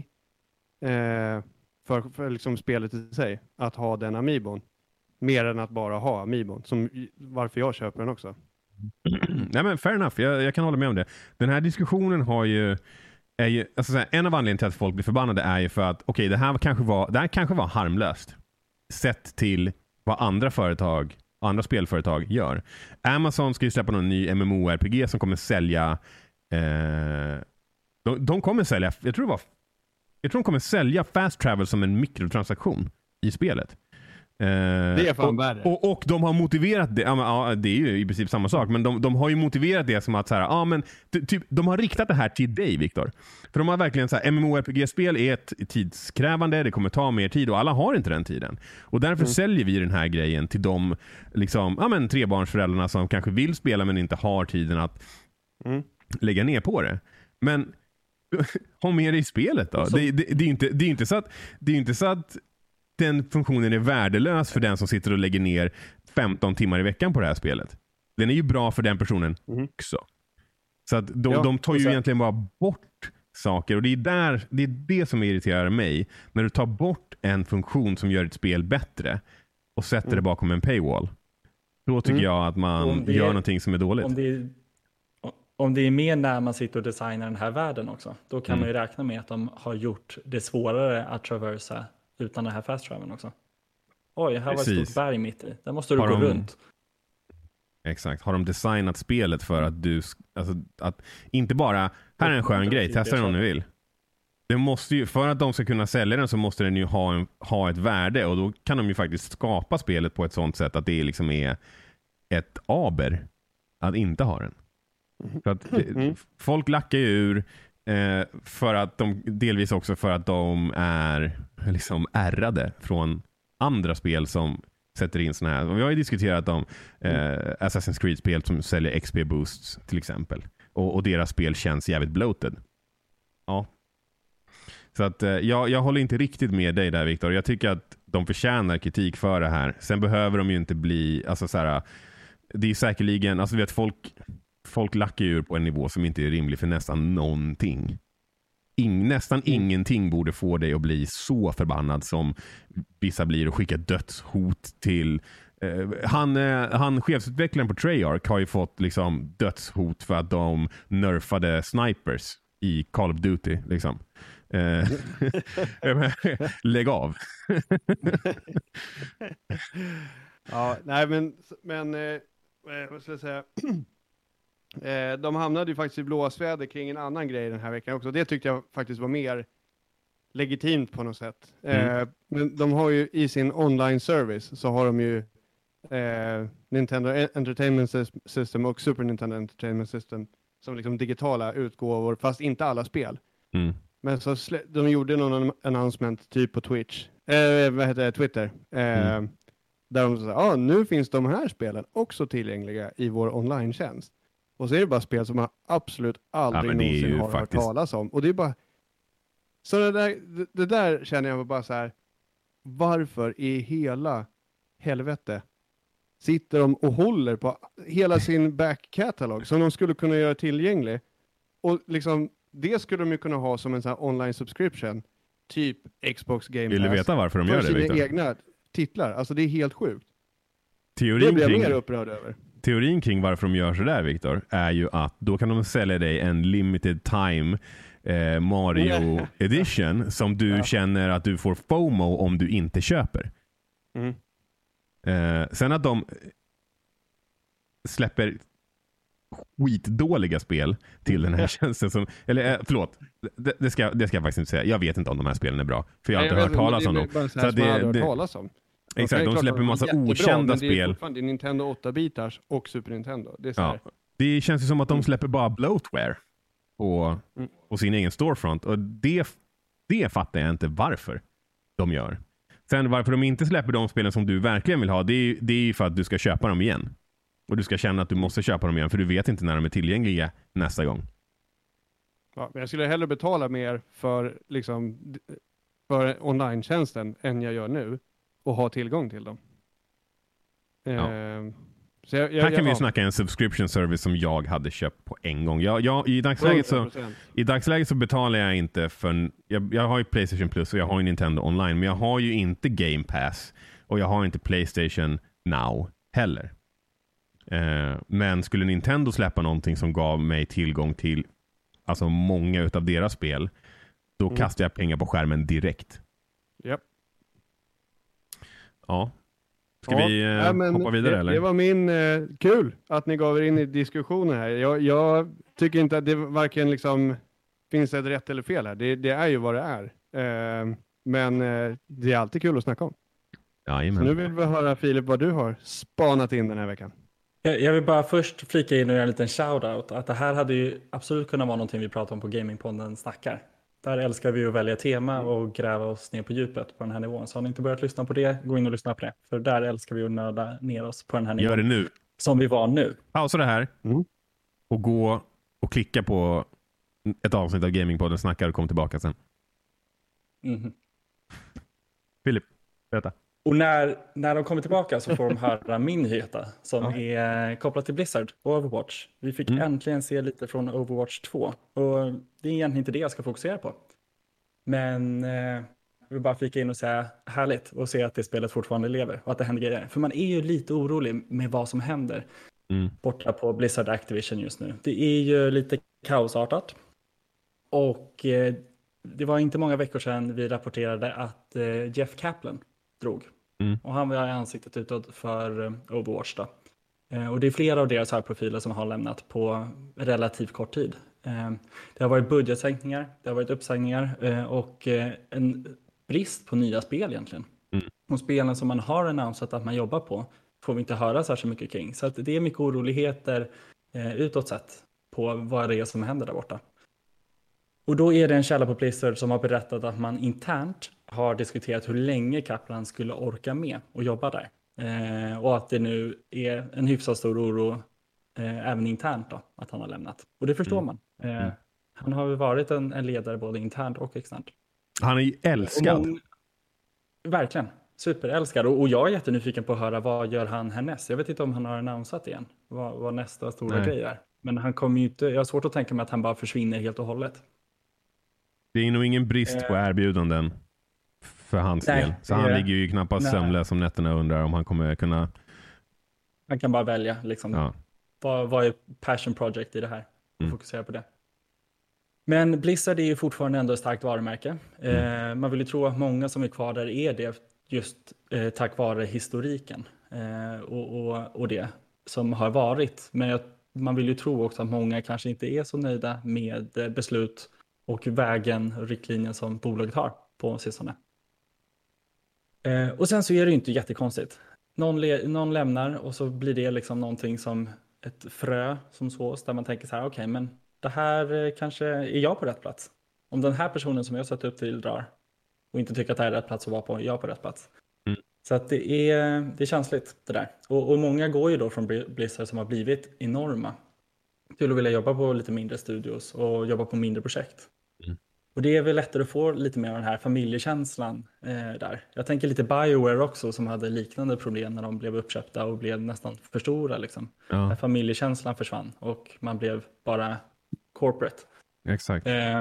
eh, för, för liksom spelet i sig att ha den Amiibon. Mer än att bara ha Amiibon. Som, varför jag köper den också. Nej men fair enough, jag, jag kan hålla med om det. Den här diskussionen har ju, är ju alltså så här, en av anledningarna till att folk blir förbannade är ju för att okej, okay, det här kanske var det här kanske var harmlöst sett till vad andra företag, andra spelföretag gör. Amazon ska ju släppa någon ny MMORPG som kommer sälja eh, de, de kommer sälja, jag tror det var jag tror de kommer sälja fast travel som en mikrotransaktion i spelet. Uh, det är fan värre. Och, och, och de har motiverat det, ja, men, ja, det är ju i princip samma sak, men de, de har ju motiverat det som att så här, ja, men, typ, de har riktat det här till dig, Viktor. För de har verkligen så här, MMORPG-spel är ett tidskrävande, det kommer ta mer tid och alla har inte den tiden. Och därför mm. säljer vi den här grejen till de liksom, ja, men, trebarnsföräldrarna som kanske vill spela men inte har tiden att mm. lägga ner på det. Men ha med det i spelet då. Så... Det, det, det är inte, det är inte så att det är inte så att den funktionen är värdelös för den som sitter och lägger ner femton timmar i veckan på det här spelet. Den är ju bra för den personen mm. också. Så att de, ja, de tar ju sen... egentligen bara bort saker. Och det är, där, det är det som irriterar mig. När du tar bort en funktion som gör ett spel bättre och sätter mm. det bakom en paywall. Då tycker mm. jag att man gör är, någonting som är dåligt. Om det är, om det är mer när man sitter och designar den här världen också. Då kan mm. man ju räkna med att de har gjort det svårare att traversa utan den här fast traveln också. Oj, här Precis. var ett stort berg mitt i. Där måste du har gå de, runt. Exakt. Har de designat spelet för att du... Alltså, att inte bara... Här är en skön grej. Testa den om ni vill. Det måste ju, för att de ska kunna sälja den så måste den ju ha, en, ha ett värde. Och då kan de ju faktiskt skapa spelet på ett sånt sätt att det liksom är ett aber att inte ha den. För att mm. folk lackar ju ur... Eh, för att de, delvis också för att de är liksom ärrade från andra spel som sätter in såna här. Och vi har ju diskuterat om eh, Assassin's Creed-spel som säljer X P-boosts till exempel. Och, och deras spel känns jävligt bloated. Ja. Så att eh, jag, jag håller inte riktigt med dig där, Viktor. Jag tycker att de förtjänar kritik för det här. Sen behöver de ju inte bli, alltså så här, det är säkerligen, alltså du vet, folk folk lackar ur på en nivå som inte är rimlig för nästan någonting. In, nästan mm. ingenting borde få dig att bli så förbannad som vissa blir och skicka dödshot till eh, han, eh, han chefsutvecklaren på Treyarch har ju fått liksom dödshot för att de nerfade snipers i Call of Duty liksom. Eh, lägg av. Ja, nej men men eh, vad ska jag säga? Eh, de hamnade ju faktiskt i blåsväder kring en annan grej den här veckan också. Det tyckte jag faktiskt var mer legitimt på något sätt. Mm. Eh, men de har ju i sin online service så har de ju eh, Nintendo Entertainment System och Super Nintendo Entertainment System som liksom digitala utgåvor, fast inte alla spel. Mm. Men så slä- de gjorde någon announcement typ på Twitch, eh, vad heter det, Twitter. Eh, mm. Där de sa, ja ah, nu finns de här spelen också tillgängliga i vår online-tjänst. Och så är det bara spel som man absolut aldrig ja, någonsin har faktiskt... hört talas om. Och det är bara... Så det där, det, det där känner jag bara så här... Varför i hela helvete sitter de och håller på hela sin back-catalog som de skulle kunna göra tillgänglig? Och liksom, det skulle de ju kunna ha som en sån här online subscription. Typ Xbox Game Pass. Vill du veta varför de gör det, Victor? För sina egna titlar. Alltså det är helt sjukt. Teorin det blir jag kring... mer upprörd över. Teorin kring varför de gör så där, Viktor, är ju att då kan de sälja dig en limited time eh, Mario edition som du ja. känner att du får FOMO om du inte köper. Mm. Eh, sen att de släpper skitdåliga spel till den här tjänsten som, eller eh, förlåt, det, det, ska, det ska jag faktiskt inte säga. Jag vet inte om de här spelen är bra, för jag har inte Nej, hört talas om dem. Det är så det, det, det, talas om. Exakt, de släpper en massa okända spel. Det är fortfarande Nintendo åtta-bitars och Super Nintendo. Det är så ja. här. Det känns ju som att de släpper bara bloatware på, mm. på sin egen storefront. Och det, det fattar jag inte varför de gör. Sen varför de inte släpper de spelen som du verkligen vill ha, det är, det är ju för att du ska köpa dem igen. Och du ska känna att du måste köpa dem igen, för du vet inte när de är tillgängliga nästa gång. Ja, men jag skulle hellre betala mer för, liksom, för online-tjänsten än jag gör nu och ha tillgång till dem. Ja. Eh, så jag, jag, här kan jag, vi ju ja. snacka en subscription service som jag hade köpt på en gång. Jag, jag, i, dagsläget så, I dagsläget så betalar jag inte för... Jag, jag har ju PlayStation Plus och jag har ju Nintendo Online, men jag har ju inte Game Pass och jag har inte PlayStation Now heller. Eh, men skulle Nintendo släppa någonting som gav mig tillgång till alltså många utav deras spel, då mm. kastar jag pengar på skärmen direkt. Yep. Ja. Ska ja, vi eh, ja, hoppa vidare det, eller? Det var min eh, kul att ni gav er in i diskussionen här. Jag, jag tycker inte att det varken liksom finns ett rätt eller fel här. Det, det är ju vad det är. Eh, men eh, det är alltid kul att snacka om. Jajamän. Så nu vill vi höra, Filip, vad du har spanat in den här veckan. Jag vill bara först flika in och göra en liten shout-out. Att det här hade ju absolut kunnat vara någonting vi pratar om på Gamingpodden snackar. Där älskar vi att välja tema och gräva oss ner på djupet på den här nivån. Så har ni inte börjat lyssna på det, gå in och lyssna på det. För där älskar vi att nörda ner oss på den här nivån. Gör det nu. Som vi var nu. Pausa det här mm. och gå och klicka på ett avsnitt av Gamingpodden snackar och kom tillbaka sen. Mm. Filip, berätta. Och när, när de kommer tillbaka så får de höra min nyhet som ja. är kopplad till Blizzard och Overwatch. Vi fick mm. äntligen se lite från Overwatch två. Och det är egentligen inte det jag ska fokusera på. Men eh, jag vill bara flika in och säga härligt och se att det spelet fortfarande lever och att det händer grejer. För man är ju lite orolig med vad som händer mm. borta på Blizzard Activision just nu. Det är ju lite kaosartat. Och eh, det var inte många veckor sedan vi rapporterade att eh, Jeff Kaplan drog. Mm. Och han var i ansiktet utåt för Overwatch då. Eh, och det är flera av deras här profiler som har lämnat på relativt kort tid. Eh, det har varit budgetsänkningar, det har varit uppsägningar eh, och eh, en brist på nya spel egentligen. Mm. Och spelen som man har annonsat att man jobbar på får vi inte höra särskilt mycket kring. Så att det är mycket oroligheter eh, utåt sett på vad det är som händer där borta. Och då är det en källa på Blizzard som har berättat att man internt har diskuterat hur länge Kaplan skulle orka med och jobba där. Eh, och att det nu är en hyfsat stor oro eh, även internt då, att han har lämnat. Och det förstår mm. man. Eh, mm. Han har ju varit en, en ledare både internt och externt. Han är ju älskad. Många, verkligen, superälskad. Och, och jag är jättenyfiken på att höra vad gör han härnäst. Jag vet inte om han har annonsat igen vad, vad nästa stora Nej. grej är. Men han kommer ju inte, jag har svårt att tänka mig att han bara försvinner helt och hållet. Det är nog ingen brist på erbjudanden för hans Nej, del. Så han ligger ju knappast sömnlös om nätterna och undrar om han kommer kunna... Han kan bara välja liksom. Ja. Vad, vad är passion project i det här? Mm. Fokusera på det. Men Blizzard är ju fortfarande ändå ett starkt varumärke. Mm. Eh, man vill ju tro att många som är kvar där är det just eh, tack vare historiken eh, och, och, och det som har varit. Men jag, man vill ju tro också att många kanske inte är så nöjda med eh, beslut och vägen och riktlinjen som bolaget har på sistone. Eh, och sen så är det ju inte jättekonstigt. Någon, le- någon lämnar och så blir det liksom någonting som ett frö som sås där man tänker så här, okej, okay, men det här eh, kanske är jag på rätt plats. Om den här personen som jag satt upp till drar och inte tycker att det här är rätt plats att vara på, är jag på rätt plats. Mm. Så att det är, det är känsligt det där. Och, och många går ju då från Blizzard som har blivit enorma till att vilja jobba på lite mindre studios och jobba på mindre projekt. Mm. Och det är väl lättare att få lite mer av den här familjekänslan eh, där. Jag tänker lite BioWare också som hade liknande problem när de blev uppköpta och blev nästan för stora. Liksom. Ja. Där familjekänslan försvann och man blev bara corporate. Exakt. Eh,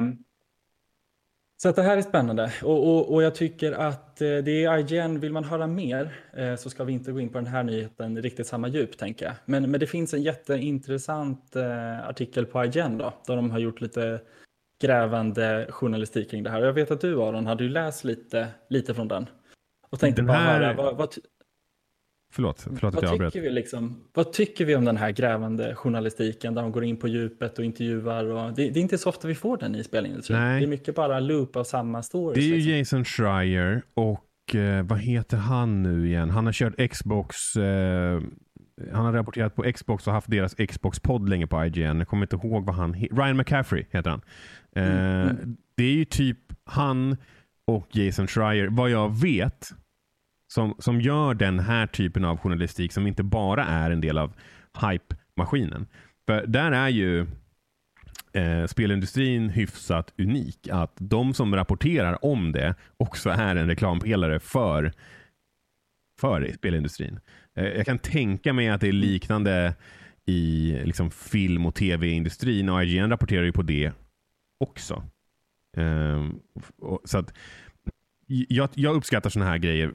så att det här är spännande. Och, och, och jag tycker att eh, det är I G N, vill man höra mer eh, så ska vi inte gå in på den här nyheten riktigt samma djup tänker jag. Men, men det finns en jätteintressant eh, artikel på I G N då, där de har gjort lite grävande journalistik kring det här. Jag vet att du, Aron, hade ju läst lite, lite från den. Och tänkte den här... bara höra, vad, vad, förlåt, förlåt att vad, jag tycker vi liksom, vad tycker vi om den här grävande journalistiken där de går in på djupet och intervjuar? Och, det, det är inte så ofta vi får den i spelindustrin. Nej. Det är mycket bara loop av samma stories. Det är ju liksom. Jason Schreier och eh, vad heter han nu igen? Han har kört Xbox... Eh, han har rapporterat på Xbox och haft deras Xbox-podd länge på I G N. Jag kommer inte ihåg vad han heter. Ryan McCaffrey heter han. Mm. Eh, det är ju typ han och Jason Schreier, vad jag vet, som, som gör den här typen av journalistik som inte bara är en del av hype-maskinen. För där är ju eh, spelindustrin hyfsat unik. Att de som rapporterar om det också är en reklampelare för, för spelindustrin. Eh, jag kan tänka mig att det är liknande i liksom, film- och tv-industrin, och I G N rapporterar ju på det också. Eh, och, så att jag, jag uppskattar såna här grejer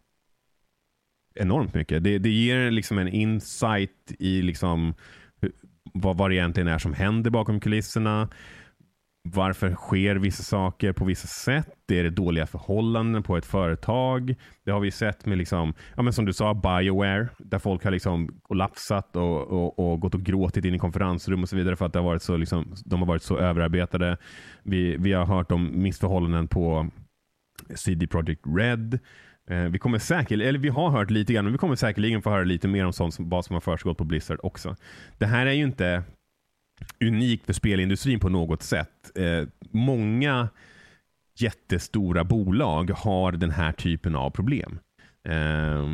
enormt mycket. Det, det ger liksom en insight i liksom vad, vad det egentligen är som händer bakom kulisserna. Varför sker vissa saker på vissa sätt? Det är det dåliga förhållanden på ett företag. Det har vi sett med liksom, ja men som du sa, BioWare, där folk har liksom kollapsat och, och, och gått och gråtit in i konferensrum och så vidare för att det har varit så liksom, de har varit så överarbetade. Vi, vi har hört om missförhållanden på C D Projekt Red. Eh, vi kommer säkert, eller vi har hört lite grann, men vi kommer säkerligen få höra lite mer om sånt som, vad som har försiggått på Blizzard också. Det här är ju inte unikt för spelindustrin på något sätt. Eh, många jättestora bolag har den här typen av problem. Eh,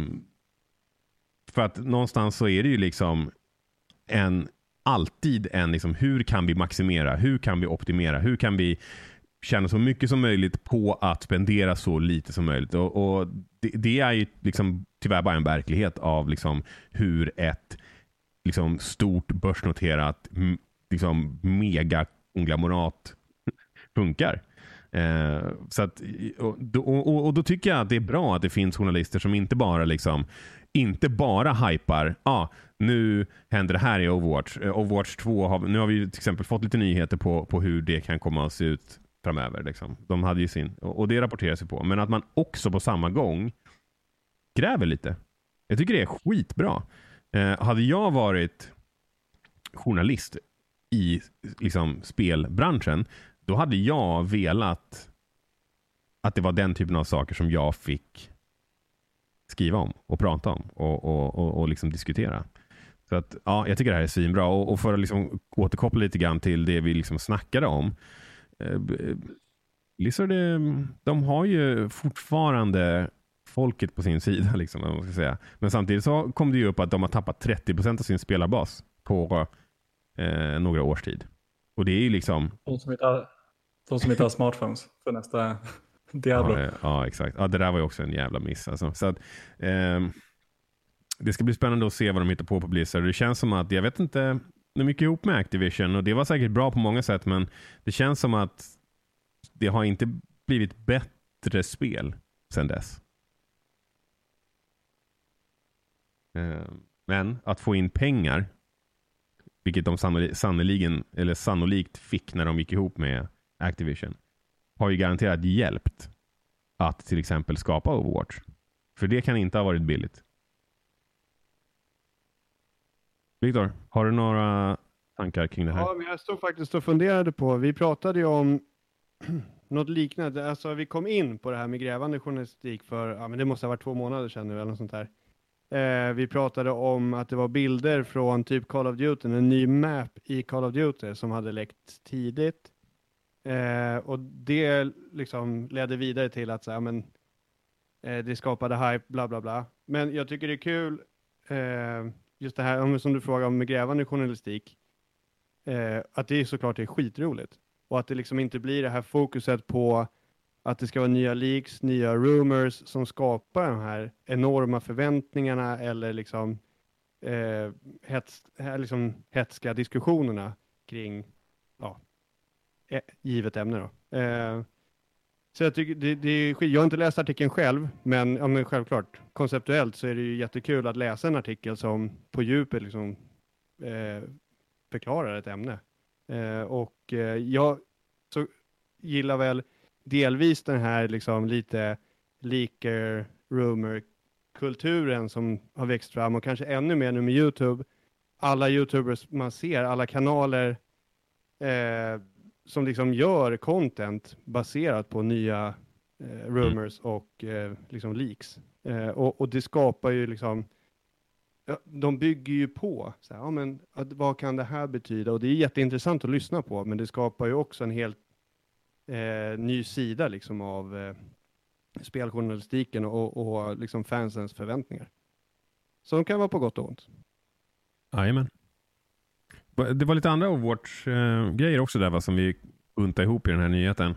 för att någonstans så är det ju liksom en, alltid en liksom, hur kan vi maximera, hur kan vi optimera, hur kan vi tjäna så mycket som möjligt på att spendera så lite som möjligt. Och, och det, det är ju liksom tyvärr bara en verklighet av liksom hur ett liksom stort börsnoterat liksom mega konglomerat funkar. Eh, så att, och, och, och då tycker jag att det är bra att det finns journalister som inte bara liksom inte bara hypar, ja ah, nu händer det här i Overwatch. Overwatch två har, nu har vi till exempel fått lite nyheter på, på hur det kan komma att se ut framöver. Liksom. De hade ju sin, och det rapporterar sig på. Men att man också på samma gång gräver lite. Jag tycker det är skitbra. Eh, hade jag varit journalist i liksom, spelbranschen, då hade jag velat att det var den typen av saker som jag fick skriva om och prata om och, och, och, och liksom diskutera. Så att, ja, jag tycker det här är svinbra. Och, och för att liksom återkoppla lite grann till det vi liksom snackade om. Eh, Blizzard, de har ju fortfarande folket på sin sida, liksom, man ska säga. Men samtidigt så kom det ju upp att de har tappat trettio procent av sin spelarbas på eh, några års tid. Och det är ju liksom... De som inte har, de som inte har smartphones för nästa Diablo. Ja, ja, exakt. Ja, det där var ju också en jävla miss. Alltså. Så att, eh, det ska bli spännande att se vad de hittar på på Blizzard. Det känns som att, jag vet inte, det är mycket ihop med Activision och det var säkert bra på många sätt, men det känns som att det har inte blivit bättre spel sedan dess. Eh, men att få in pengar, vilket de sannoliken, eller sannolikt fick när de gick ihop med Activision, har ju garanterat hjälpt att till exempel skapa Overwatch. För det kan inte ha varit billigt. Viktor, har du några tankar kring det här? Ja, men jag stod faktiskt och funderade på, vi pratade ju om något liknande, alltså vi kom in på det här med grävande journalistik för, ja men det måste ha varit två månader sedan nu eller något sånt här. Eh, vi pratade om att det var bilder från typ Call of Duty, en ny map i Call of Duty som hade läckt tidigt. Eh, och det liksom ledde vidare till att så här, men, eh, det skapade hype, bla bla bla. Men jag tycker det är kul, eh, just det här som du frågar om med grävande journalistik, eh, att det är såklart det är skitroligt. Och att det liksom inte blir det här fokuset på att det ska vara nya leaks, nya rumors som skapar de här enorma förväntningarna eller liksom, eh, hets, liksom hetska diskussionerna kring ja, givet ämne då. Eh, så jag tycker det, det är, jag har inte läst artikeln själv, men, ja, men självklart konceptuellt så är det ju jättekul att läsa en artikel som på djupet liksom eh, förklarar ett ämne. Eh, och eh, jag så gillar väl delvis den här liksom lite leaker rumor kulturen som har växt fram och kanske ännu mer nu med YouTube. Alla YouTubers man ser, alla kanaler eh, som liksom gör content baserat på nya eh, rumors mm. och eh, liksom leaks. Eh, och, och det skapar ju liksom, ja, de bygger ju på så här, ja, men, att, vad kan det här betyda? Och det är jätteintressant att lyssna på, men det skapar ju också en helt eh, ny sida liksom av eh, speljournalistiken och, och liksom fansens förväntningar. Så de kan vara på gott och ont. Jajamän. Det var lite andra Overwatch-grejer också där, va, som vi untade ihop i den här nyheten.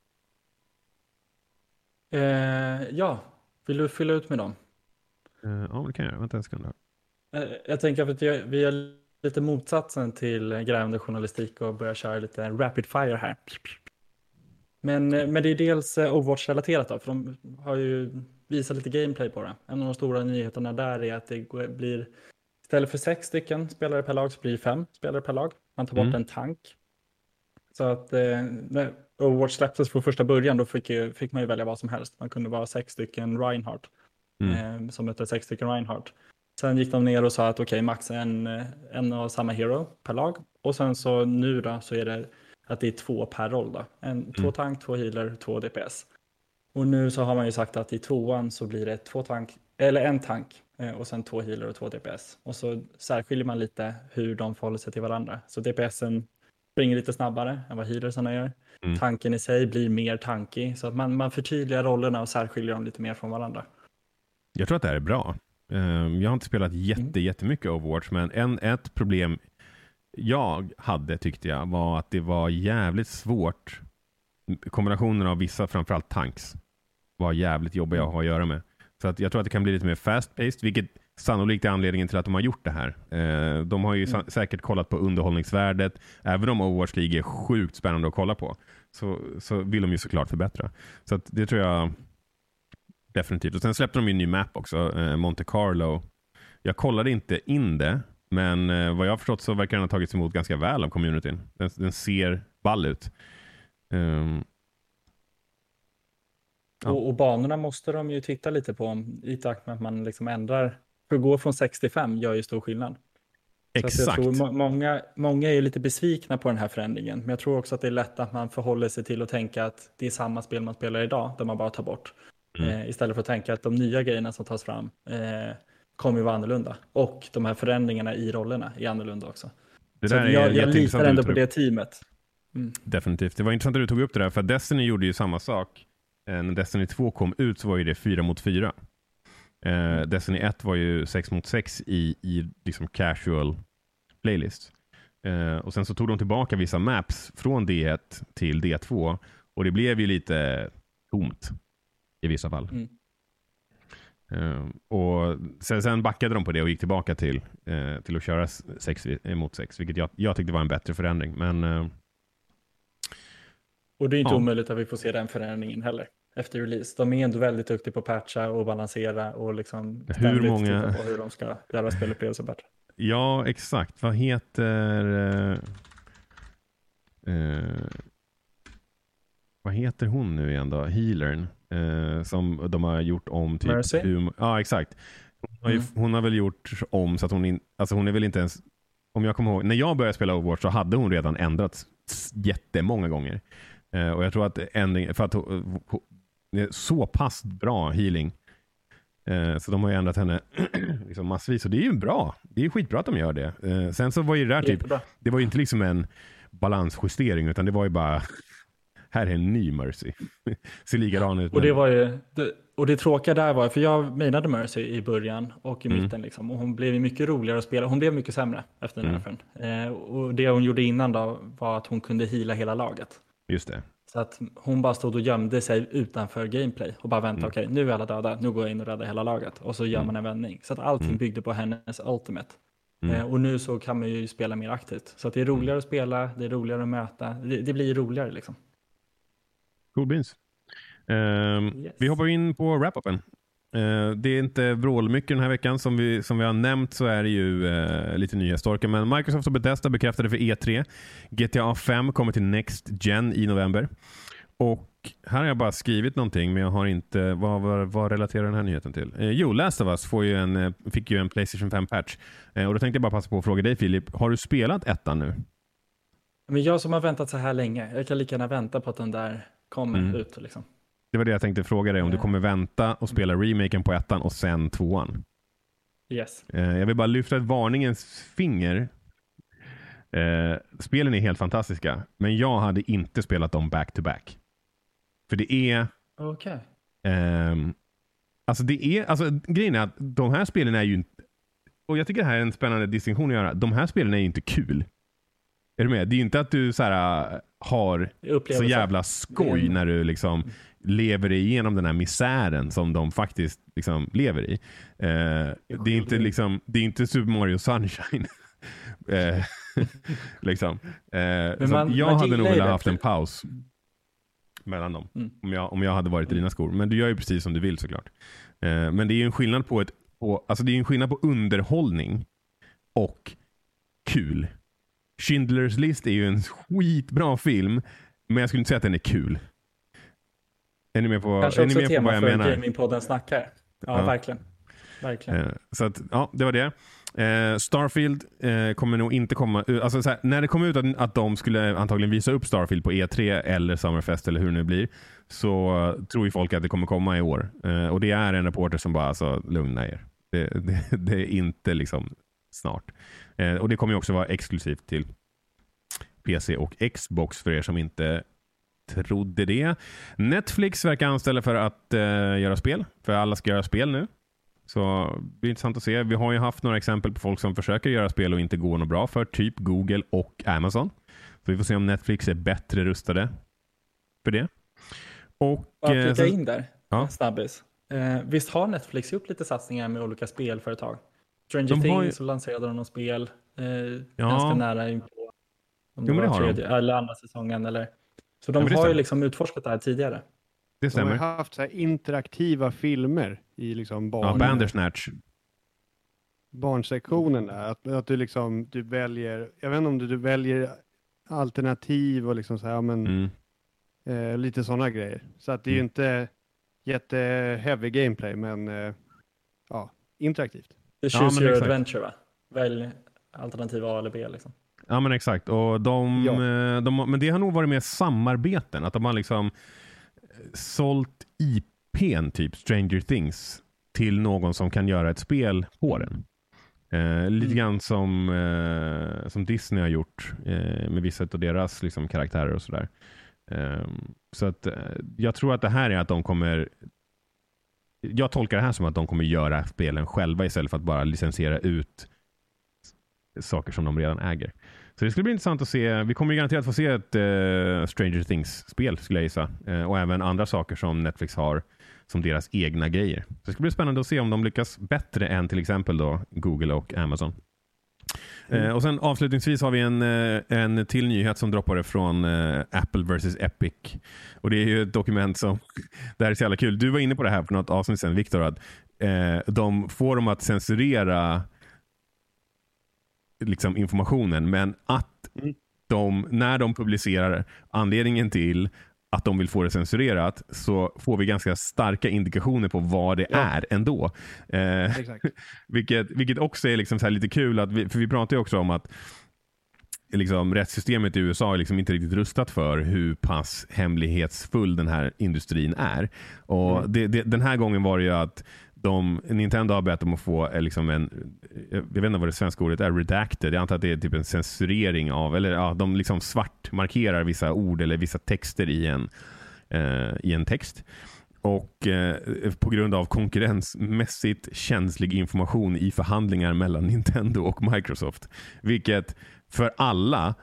Eh, ja, vill du fylla ut med dem? Uh, ja, det kan jag. Vänta en sekund. Eh, jag tänker att jag, vi är lite motsatsen till grävande journalistik och börjar köra lite rapid fire här. Men, men det är dels Overwatch-relaterat då, för de har ju visat lite gameplay på det. En av de stora nyheterna där är att det blir, istället för sex stycken spelare per lag så blir det fem spelare per lag. Man tar bort mm. en tank. Så att eh, när Overwatch släpptes från första början, då fick, fick man ju välja vad som helst. Man kunde vara sex stycken Reinhardt mm. eh, som mötte sex stycken Reinhardt. Sen gick de ner och sa att okej, okay, max en, en och samma hero per lag. Och sen så nu då så är det att det är två per roll då. En, mm. Två tank, två healer, två D P S. Och nu så har man ju sagt att i tvåan så blir det två tank, eller en tank eh, och sen två healer och två D P S. Och så särskiljer man lite hur de förhåller sig till varandra. Så D P S'en springer lite snabbare än vad healersarna gör. Mm. Tanken i sig blir mer tankig. Så att man, man förtydligar rollerna och särskiljer dem lite mer från varandra. Jag tror att det här är bra. Jag har inte spelat jätte, mm. jättemycket Overwatch, men en, ett problem jag hade, tyckte jag, var att det var jävligt svårt. Kombinationen av vissa, framförallt tanks, var jävligt jobbiga att ha att göra med. Så att jag tror att det kan bli lite mer fast-paced, vilket sannolikt är anledningen till att de har gjort det här. De har ju mm. säkert kollat på underhållningsvärdet. Även om Overwatch League är sjukt spännande att kolla på, så, så vill de ju såklart förbättra. Så att det tror jag definitivt. Och sen släppte de ju en ny map också, eh, Monte Carlo. Jag kollade inte in det, men eh, vad jag har förstått så verkar den ha tagits emot ganska väl av communityn. Den, den ser ball ut. Um, ja. och, och banorna måste de ju titta lite på i takt med att man liksom ändrar. För att gå från sextiofem gör ju stor skillnad. Exakt. Jag tror många, många är lite besvikna på den här förändringen. Men jag tror också att det är lätt att man förhåller sig till att tänka att det är samma spel man spelar idag, där man bara tar bort. Mm. Eh, istället för att tänka att de nya grejerna som tas fram eh, kommer ju vara annorlunda. Och de här förändringarna i rollerna är annorlunda också. Det så där jag, är jag litar ändå på det teamet. Mm. Definitivt. Det var intressant att du tog upp det där, för Destiny gjorde ju samma sak. Eh, när Destiny två kom ut så var ju det fyra mot fyra. Eh, Destiny ett var ju sex mot sex i, i liksom casual playlist. Eh, och sen så tog de tillbaka vissa maps från D ett till D två. Och det blev ju lite tomt i vissa fall. Mm. Uh, och sen, sen backade de på det och gick tillbaka till, uh, till att köra sex mot sex, vilket jag, jag tyckte var en bättre förändring. Men, uh, och det är inte ja. omöjligt att vi får se den förändringen heller efter release. De är ändå väldigt duktiga på att patcha och balansera och liksom hur många... titta på hur de ska göra spelupplevelser bättre. Ja, exakt. Vad heter... Uh, uh, vad heter hon nu igen då? Healern. Eh, som de har gjort om typ Mercy? Hum- ja, exakt. Hon har, ju, Mm. hon har väl gjort om så att hon in, alltså hon är väl inte ens, om jag kommer ihåg, när jag började spela Overwatch så hade hon redan ändrats jättemånga gånger. Eh, och jag tror att ändring, för att hon, hon, det är så pass bra healing. Eh, så de har ju ändrat henne liksom massvis, och det är ju bra. Det är ju skitbra att de gör det. Eh, sen så var ju det där typ, det var ju inte liksom en balansjustering, utan det var ju bara här är en ny Mercy. Ser likadan ut. Och det var ju det, och det tråkiga där var, för jag menade Mercy i början och i Mm. mitten liksom, och hon blev mycket roligare att spela. Hon blev mycket sämre efter den Mm. här nerfen. Eh, och det hon gjorde innan då var att hon kunde heala hela laget. Just det. Så att hon bara stod och gömde sig utanför gameplay och bara väntade, Mm. okej, okay, nu är alla döda, nu går jag in och räddar hela laget. Och så gör Mm. man en vändning. Så att allting Mm. byggde på hennes ultimate. Mm. Eh, och nu så kan man ju spela mer aktivt. Så att det är roligare att spela, det är roligare att möta. Det, det blir roligare liksom. Cool beans. Um, Yes. Vi hoppar in på wrap-upen. Uh, det är inte vrålmycket den här veckan. Som vi, som vi har nämnt så är det ju uh, lite nyhetstorka. Men Microsoft och Bethesda bekräftade för E tre. G T A fem kommer till Next Gen i november. Och här har jag bara skrivit någonting, men jag har inte, vad, vad, vad relaterar den här nyheten till? Uh, jo, Last of Us får ju en, uh, fick ju en PlayStation fem-patch. Uh, och då tänkte jag bara passa på att fråga dig, Filip. Har du spelat ettan nu? Men jag som har väntat så här länge, jag kan lika gärna vänta på att den där kommer Mm. ut liksom. Det var det jag tänkte fråga dig, om du kommer vänta och spela remaken på ettan och sen tvåan. Yes. Eh, jag vill bara lyfta ett varningens finger. Eh, spelen är helt fantastiska, men jag hade inte spelat dem back to back. För det är... Okej. ehm, alltså det är... Alltså grejen är att de här spelen är ju inte... Och jag tycker det här är en spännande distinktion att göra. De här spelen är ju inte kul. Är du med? Det är inte att du så här, har så jävla skoj när du liksom lever igenom den här misären som de faktiskt liksom lever i. Eh, det är inte liksom, det är inte Super Mario Sunshine. eh, liksom. Eh, man, jag man hade nog velat haft en paus mellan dem mm. om, jag, om jag hade varit i dina skor. Men du gör ju precis som du vill såklart. Eh, men det är ju en skillnad på ett på, alltså det är en skillnad på underhållning och kul. Schindler's List är ju en skitbra film, men jag skulle inte säga att den är kul. Är ni med på, Kanske är ni med också på vad jag för menar? Gamingpodden snackar. Ja, ja, verkligen. verkligen. Eh, så att, ja, det var det. Eh, Starfield eh, kommer nog inte komma... Alltså så här, när det kom ut att, att de skulle antagligen visa upp Starfield på E tre eller Summerfest eller hur det nu blir, så uh, tror ju folk att det kommer komma i år. Eh, och det är en reporter som bara, alltså, lugna er. Det, det, det är inte liksom snart. Eh, och det kommer ju också vara exklusivt till P C och Xbox för er som inte trodde det. Netflix verkar anställa för att eh, göra spel. För alla ska göra spel nu. Så det blir intressant att se. Vi har ju haft några exempel på folk som försöker göra spel och inte går något bra för. Typ Google och Amazon. Så vi får se om Netflix är bättre rustade för det. Och jag eh, så, in där, ja. snabbis. Eh, visst har Netflix gjort lite satsningar med olika spelföretag? Stranger de Things ju... så lanserade de något spel eh, ja. ganska nära in på om det jo, var det tredje, eller andra säsongen. Eller... Så de ja, har ju liksom utforskat det här tidigare. Det stämmer. De har haft så här interaktiva filmer i liksom barn... Ja, Bandersnatch. Barnsektionen där. Att, att du liksom, du väljer, jag vet inte om du, du väljer alternativ och liksom så här, men mm. eh, lite sådana grejer. Så att det är ju mm. inte jätte-heavy gameplay, men eh, ja, interaktivt. Det choose ja, your exakt. adventure, va? Välj alternativ A eller B liksom. Ja, men exakt. Och de, ja. de, men det har nog varit med samarbeten. Att de har liksom sålt I P:n, typ Stranger Things, till någon som kan göra ett spel på den. Eh, lite mm. grann som, eh, som Disney har gjort eh, med vissa av deras liksom, karaktärer och sådär. Eh, så att eh, jag tror att det här är att de kommer... Jag tolkar det här som att de kommer göra spelen själva istället för att bara licensiera ut saker som de redan äger. Så det skulle bli intressant att se. Vi kommer ju garanterat få se ett uh, Stranger Things-spel, skulle jag gissa. Uh, och även andra saker som Netflix har som deras egna grejer. Så det ska bli spännande att se om de lyckas bättre än till exempel då Google och Amazon. Mm. Uh, och sen avslutningsvis har vi en, uh, en till nyhet som droppade från uh, Apple versus Epic. Och det är ju ett dokument som det här är så jävla kul. Du var inne på det här för något avsnitt sedan, Victor, att uh, de får dem att censurera liksom informationen, men att mm. de, när de publicerar anledningen till att de vill få det censurerat, så får vi ganska starka indikationer på vad det ja. är ändå. Eh, Exakt. vilket, vilket också är liksom så här lite kul, att vi, för vi pratar ju också om att liksom, rättssystemet i U S A är liksom inte riktigt rustat för hur pass hemlighetsfull den här industrin är. Och mm. det, det, den här gången var det ju att de, Nintendo har bett om att få liksom en, jag vet inte vad det svenska ordet är, redacted. Jag antar att det är typ en censurering av, eller ja, de liksom svart markerar vissa ord eller vissa texter i en, eh, i en text. Och eh, på grund av konkurrensmässigt känslig information i förhandlingar mellan Nintendo och Microsoft. Vilket för alla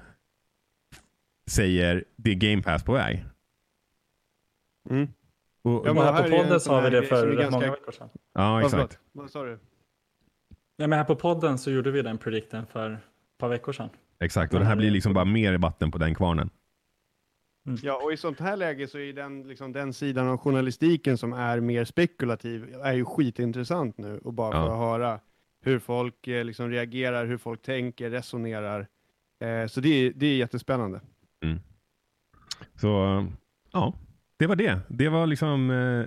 säger det är Game Pass på väg. Mm. Och, ja, men här på podden sa vi det för rätt ganska... många veckor sedan. Ja, exakt. Vad sa du? Ja, men här på podden så gjorde vi den predikten för ett par veckor sedan. Exakt, och det här blir liksom bara mer vatten på den kvarnen. Mm. Ja, och i sånt här läge så är den, liksom, den sidan av journalistiken som är mer spekulativ är ju skitintressant nu. Och bara ja. för att höra hur folk eh, liksom reagerar, hur folk tänker, resonerar. Eh, så det är, det är jättespännande. Mm. Så, ja. Det var det. Det var liksom eh,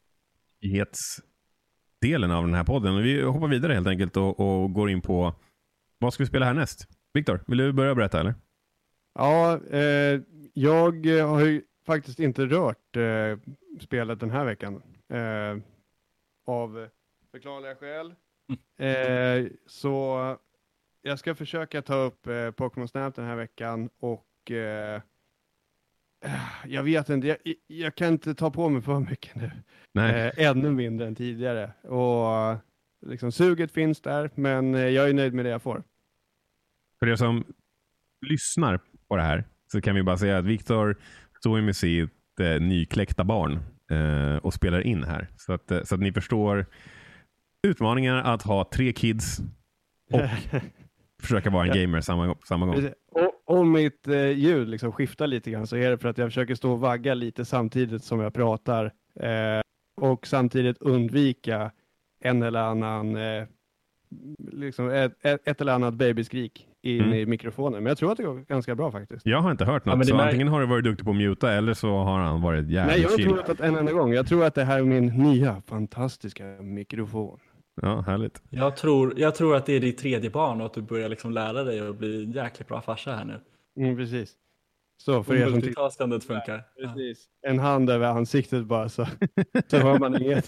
nyhetsdelen av den här podden. Och vi hoppar vidare helt enkelt och, och går in på vad ska vi spela härnäst? Victor, vill du börja berätta eller? Ja, eh, jag har ju faktiskt inte rört eh, spelet den här veckan. Eh, av förklarliga skäl. Eh, så jag ska försöka ta upp eh, Pokémon Snap den här veckan och eh, jag vet inte, jag, jag kan inte ta på mig för mycket nu. Nej. Eh, ännu mindre än tidigare. Och liksom suget finns där, men jag är nöjd med det jag får. För er som lyssnar på det här så kan vi bara säga att Viktor står med sitt eh, nykläckta barn eh, och spelar in här. Så att, så att ni förstår utmaningen att ha tre kids och försöka vara en gamer samma, samma gång. Och om mitt eh, ljud liksom skiftar lite grann så är det för att jag försöker stå och vagga lite samtidigt som jag pratar eh, och samtidigt undvika en eller annan eh, liksom ett, ett, ett eller annat babyskrik in mm. i mikrofonen. Men jag tror att det går ganska bra faktiskt. Jag har inte hört något, ja, så antingen har du varit duktig på att muta eller så har han varit jävligt Nej, jag har chill. inte pratat en enda gång. Jag tror att det här är min nya fantastiska mikrofon. Ja, härligt. Jag tror, jag tror att det är ditt tredje barn och att du börjar liksom lära dig att bli en jäkligt bra farsa här nu. Mm, precis. Så för er som multitaskandet funkar. Ja, precis. En hand över ansiktet bara så, så hör man inget.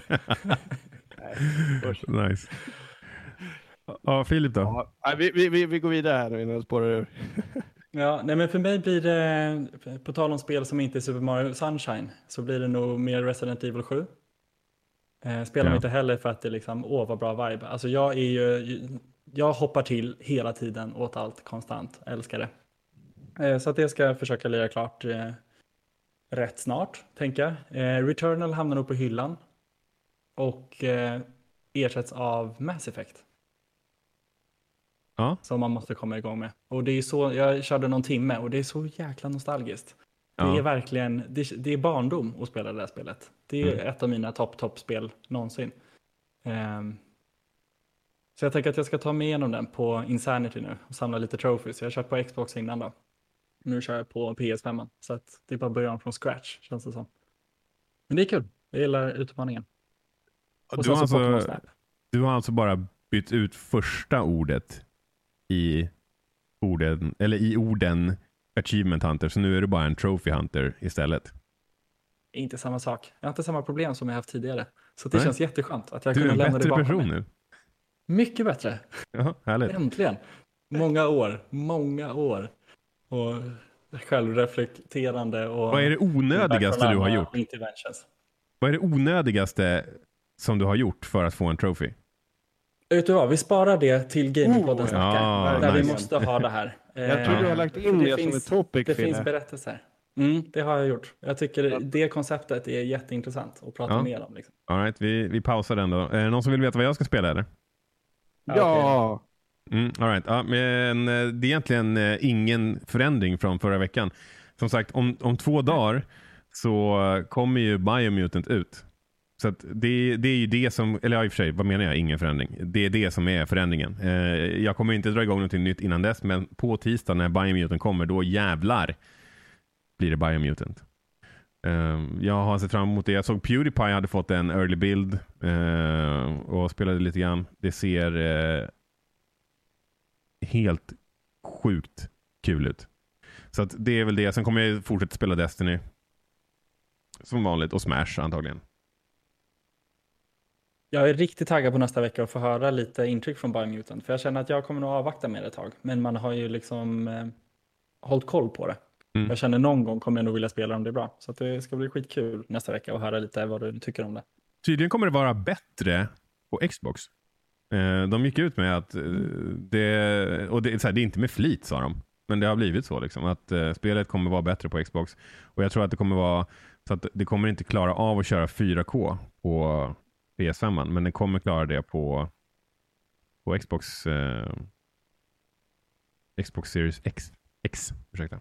Nej, nice. Ja, Filip då? Ja, vi, vi, vi går vidare här nu innan jag spårar ur. Ja, nej men för mig blir det, på tal om spel som inte är Super Mario Sunshine, så blir det nog mer Resident Evil sju. Eh, spelar ja. inte heller för att det liksom, åh vad bra vibe. Alltså jag är ju, jag hoppar till hela tiden åt allt konstant, jag älskar det. Eh, så att det ska jag försöka lira klart eh, rätt snart, tänker jag. Eh, Returnal hamnar nog på hyllan och eh, ersätts av Mass Effect. Ja. Som man måste komma igång med. Och det är så, jag körde någon timme och det är så jäkla nostalgiskt. Det ja. är verkligen, det, det är barndom att spela det här spelet. Det är mm. ett av mina topp-topp-spel någonsin. Um, så jag tänker att jag ska ta mig igenom den på Insanity nu och samla lite trophies. Jag har kört på Xbox innan då. Nu kör jag på P S fem. Så att det är bara början från scratch, känns det som. Men det är kul. Jag gillar utmaningen. Och du, har alltså, du har alltså bara bytt ut första ordet i orden, eller i orden Achievement Hunter, så nu är det bara en Trophy Hunter istället. Inte samma sak. Jag har inte samma problem som jag haft tidigare. Så det Nej. känns jätteskönt att jag du kunde lämna det bakom mig. Du är en bättre person nu. Mycket bättre. Ja, härligt. Äntligen. Många år. Många år. Och självreflekterande. Och vad är det onödigaste du har gjort? Interventions. Vad är det onödigaste som du har gjort för att få en trophy? Vet du vad, vi sparar det till Gamingpodden snackar. Ja, där nice. vi måste ha det här. Jag tror du har lagt in det, det finns, som ett topic. Det finns berättelser. Mm, det har jag gjort. Jag tycker det konceptet är jätteintressant att prata ja. mer om. Liksom. All right, vi, vi pausar den då. Är det någon som vill veta vad jag ska spela eller? Ja! Mm, all right. Ja, men det är egentligen ingen förändring från förra veckan. Som sagt, om, om två dagar så kommer ju Biomutant ut. Så att det, det är ju det som, eller ja, i och för sig, vad menar jag? Ingen förändring. Det är det som är förändringen. Eh, jag kommer inte dra igång något nytt innan dess, men på tisdag när Biomutant kommer, då jävlar blir det Biomutant. Eh, jag har sett fram emot det. Jag såg PewDiePie hade fått en early build eh, och spelade lite grann. Det ser eh, helt sjukt kul ut. Så att det är väl det. Sen kommer jag fortsätta spela Destiny som vanligt och Smash antagligen. Jag är riktigt taggad på nästa vecka att få höra lite intryck från Biomutant. För jag känner att jag kommer nog avvakta med det ett tag. Men man har ju liksom eh, hållit koll på det. Mm. Jag känner någon gång kommer jag nog vilja spela om det är bra. Så att det ska bli skitkul nästa vecka att höra lite vad du tycker om det. Tydligen kommer det vara bättre på Xbox. Eh, de gick ut med att eh, det, och det, så här, det är inte med flit sa de. Men det har blivit så liksom, att eh, spelet kommer vara bättre på Xbox. Och jag tror att det kommer vara så att det kommer inte klara av att köra fyra K på P S fem, men den kommer klara det på på Xbox eh, Xbox Series X X, ursäkta.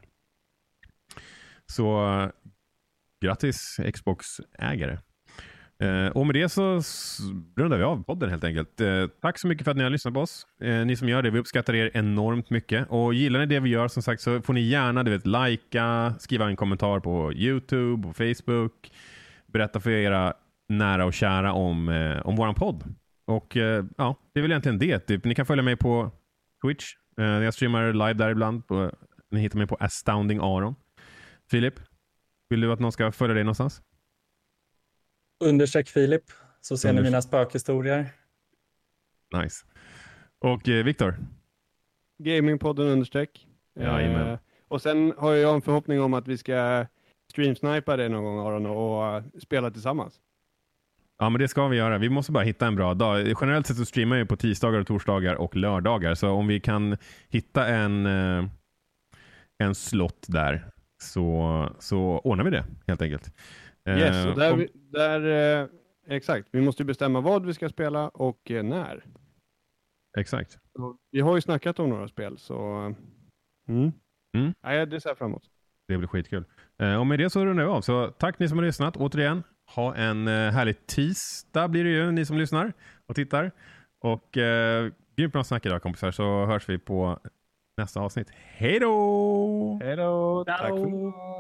Så uh, grattis Xbox-ägare. Eh, och med det så rundar vi av podden helt enkelt. Eh, tack så mycket för att ni har lyssnat på oss. Eh, ni som gör det, vi uppskattar er enormt mycket. Och gillar ni det vi gör, som sagt, så får ni gärna, du vet, likea, skriva en kommentar på YouTube och Facebook. Berätta för era nära och kära om, eh, om våran podd. Och eh, ja, det är väl egentligen det. Typ. Ni kan följa mig på Twitch. Eh, jag streamar live där ibland. På, ni hittar mig på Astounding Aron. Filip, vill du att någon ska följa dig någonstans? Understreck Filip, så ser Understreck. Ni mina spökhistorier. Nice. Och eh, Viktor? Gamingpodden understreck. Ja, eh, och sen har jag en förhoppning om att vi ska streamsnipa det någon gång, Aron, och uh, spela tillsammans. Ja, men det ska vi göra. Vi måste bara hitta en bra dag. Generellt sett så streamar vi på tisdagar och torsdagar och lördagar. Så om vi kan hitta en, en slott där så, så ordnar vi det helt enkelt. Yes, och där, och, vi, där eh, exakt. Vi måste bestämma vad vi ska spela och eh, när. Exakt. Så, vi har ju snackat om några spel, så mm. Mm. Nej, det ser framåt. Det blir skitkul. Eh, och med det så rundar vi av. Så tack ni som har lyssnat. Återigen, ha en eh, härlig tisdag blir det ju, ni som lyssnar och tittar. Och eh, grymt bra snack idag kompisar, så hörs vi på nästa avsnitt. Hej då! Hej då! Tack för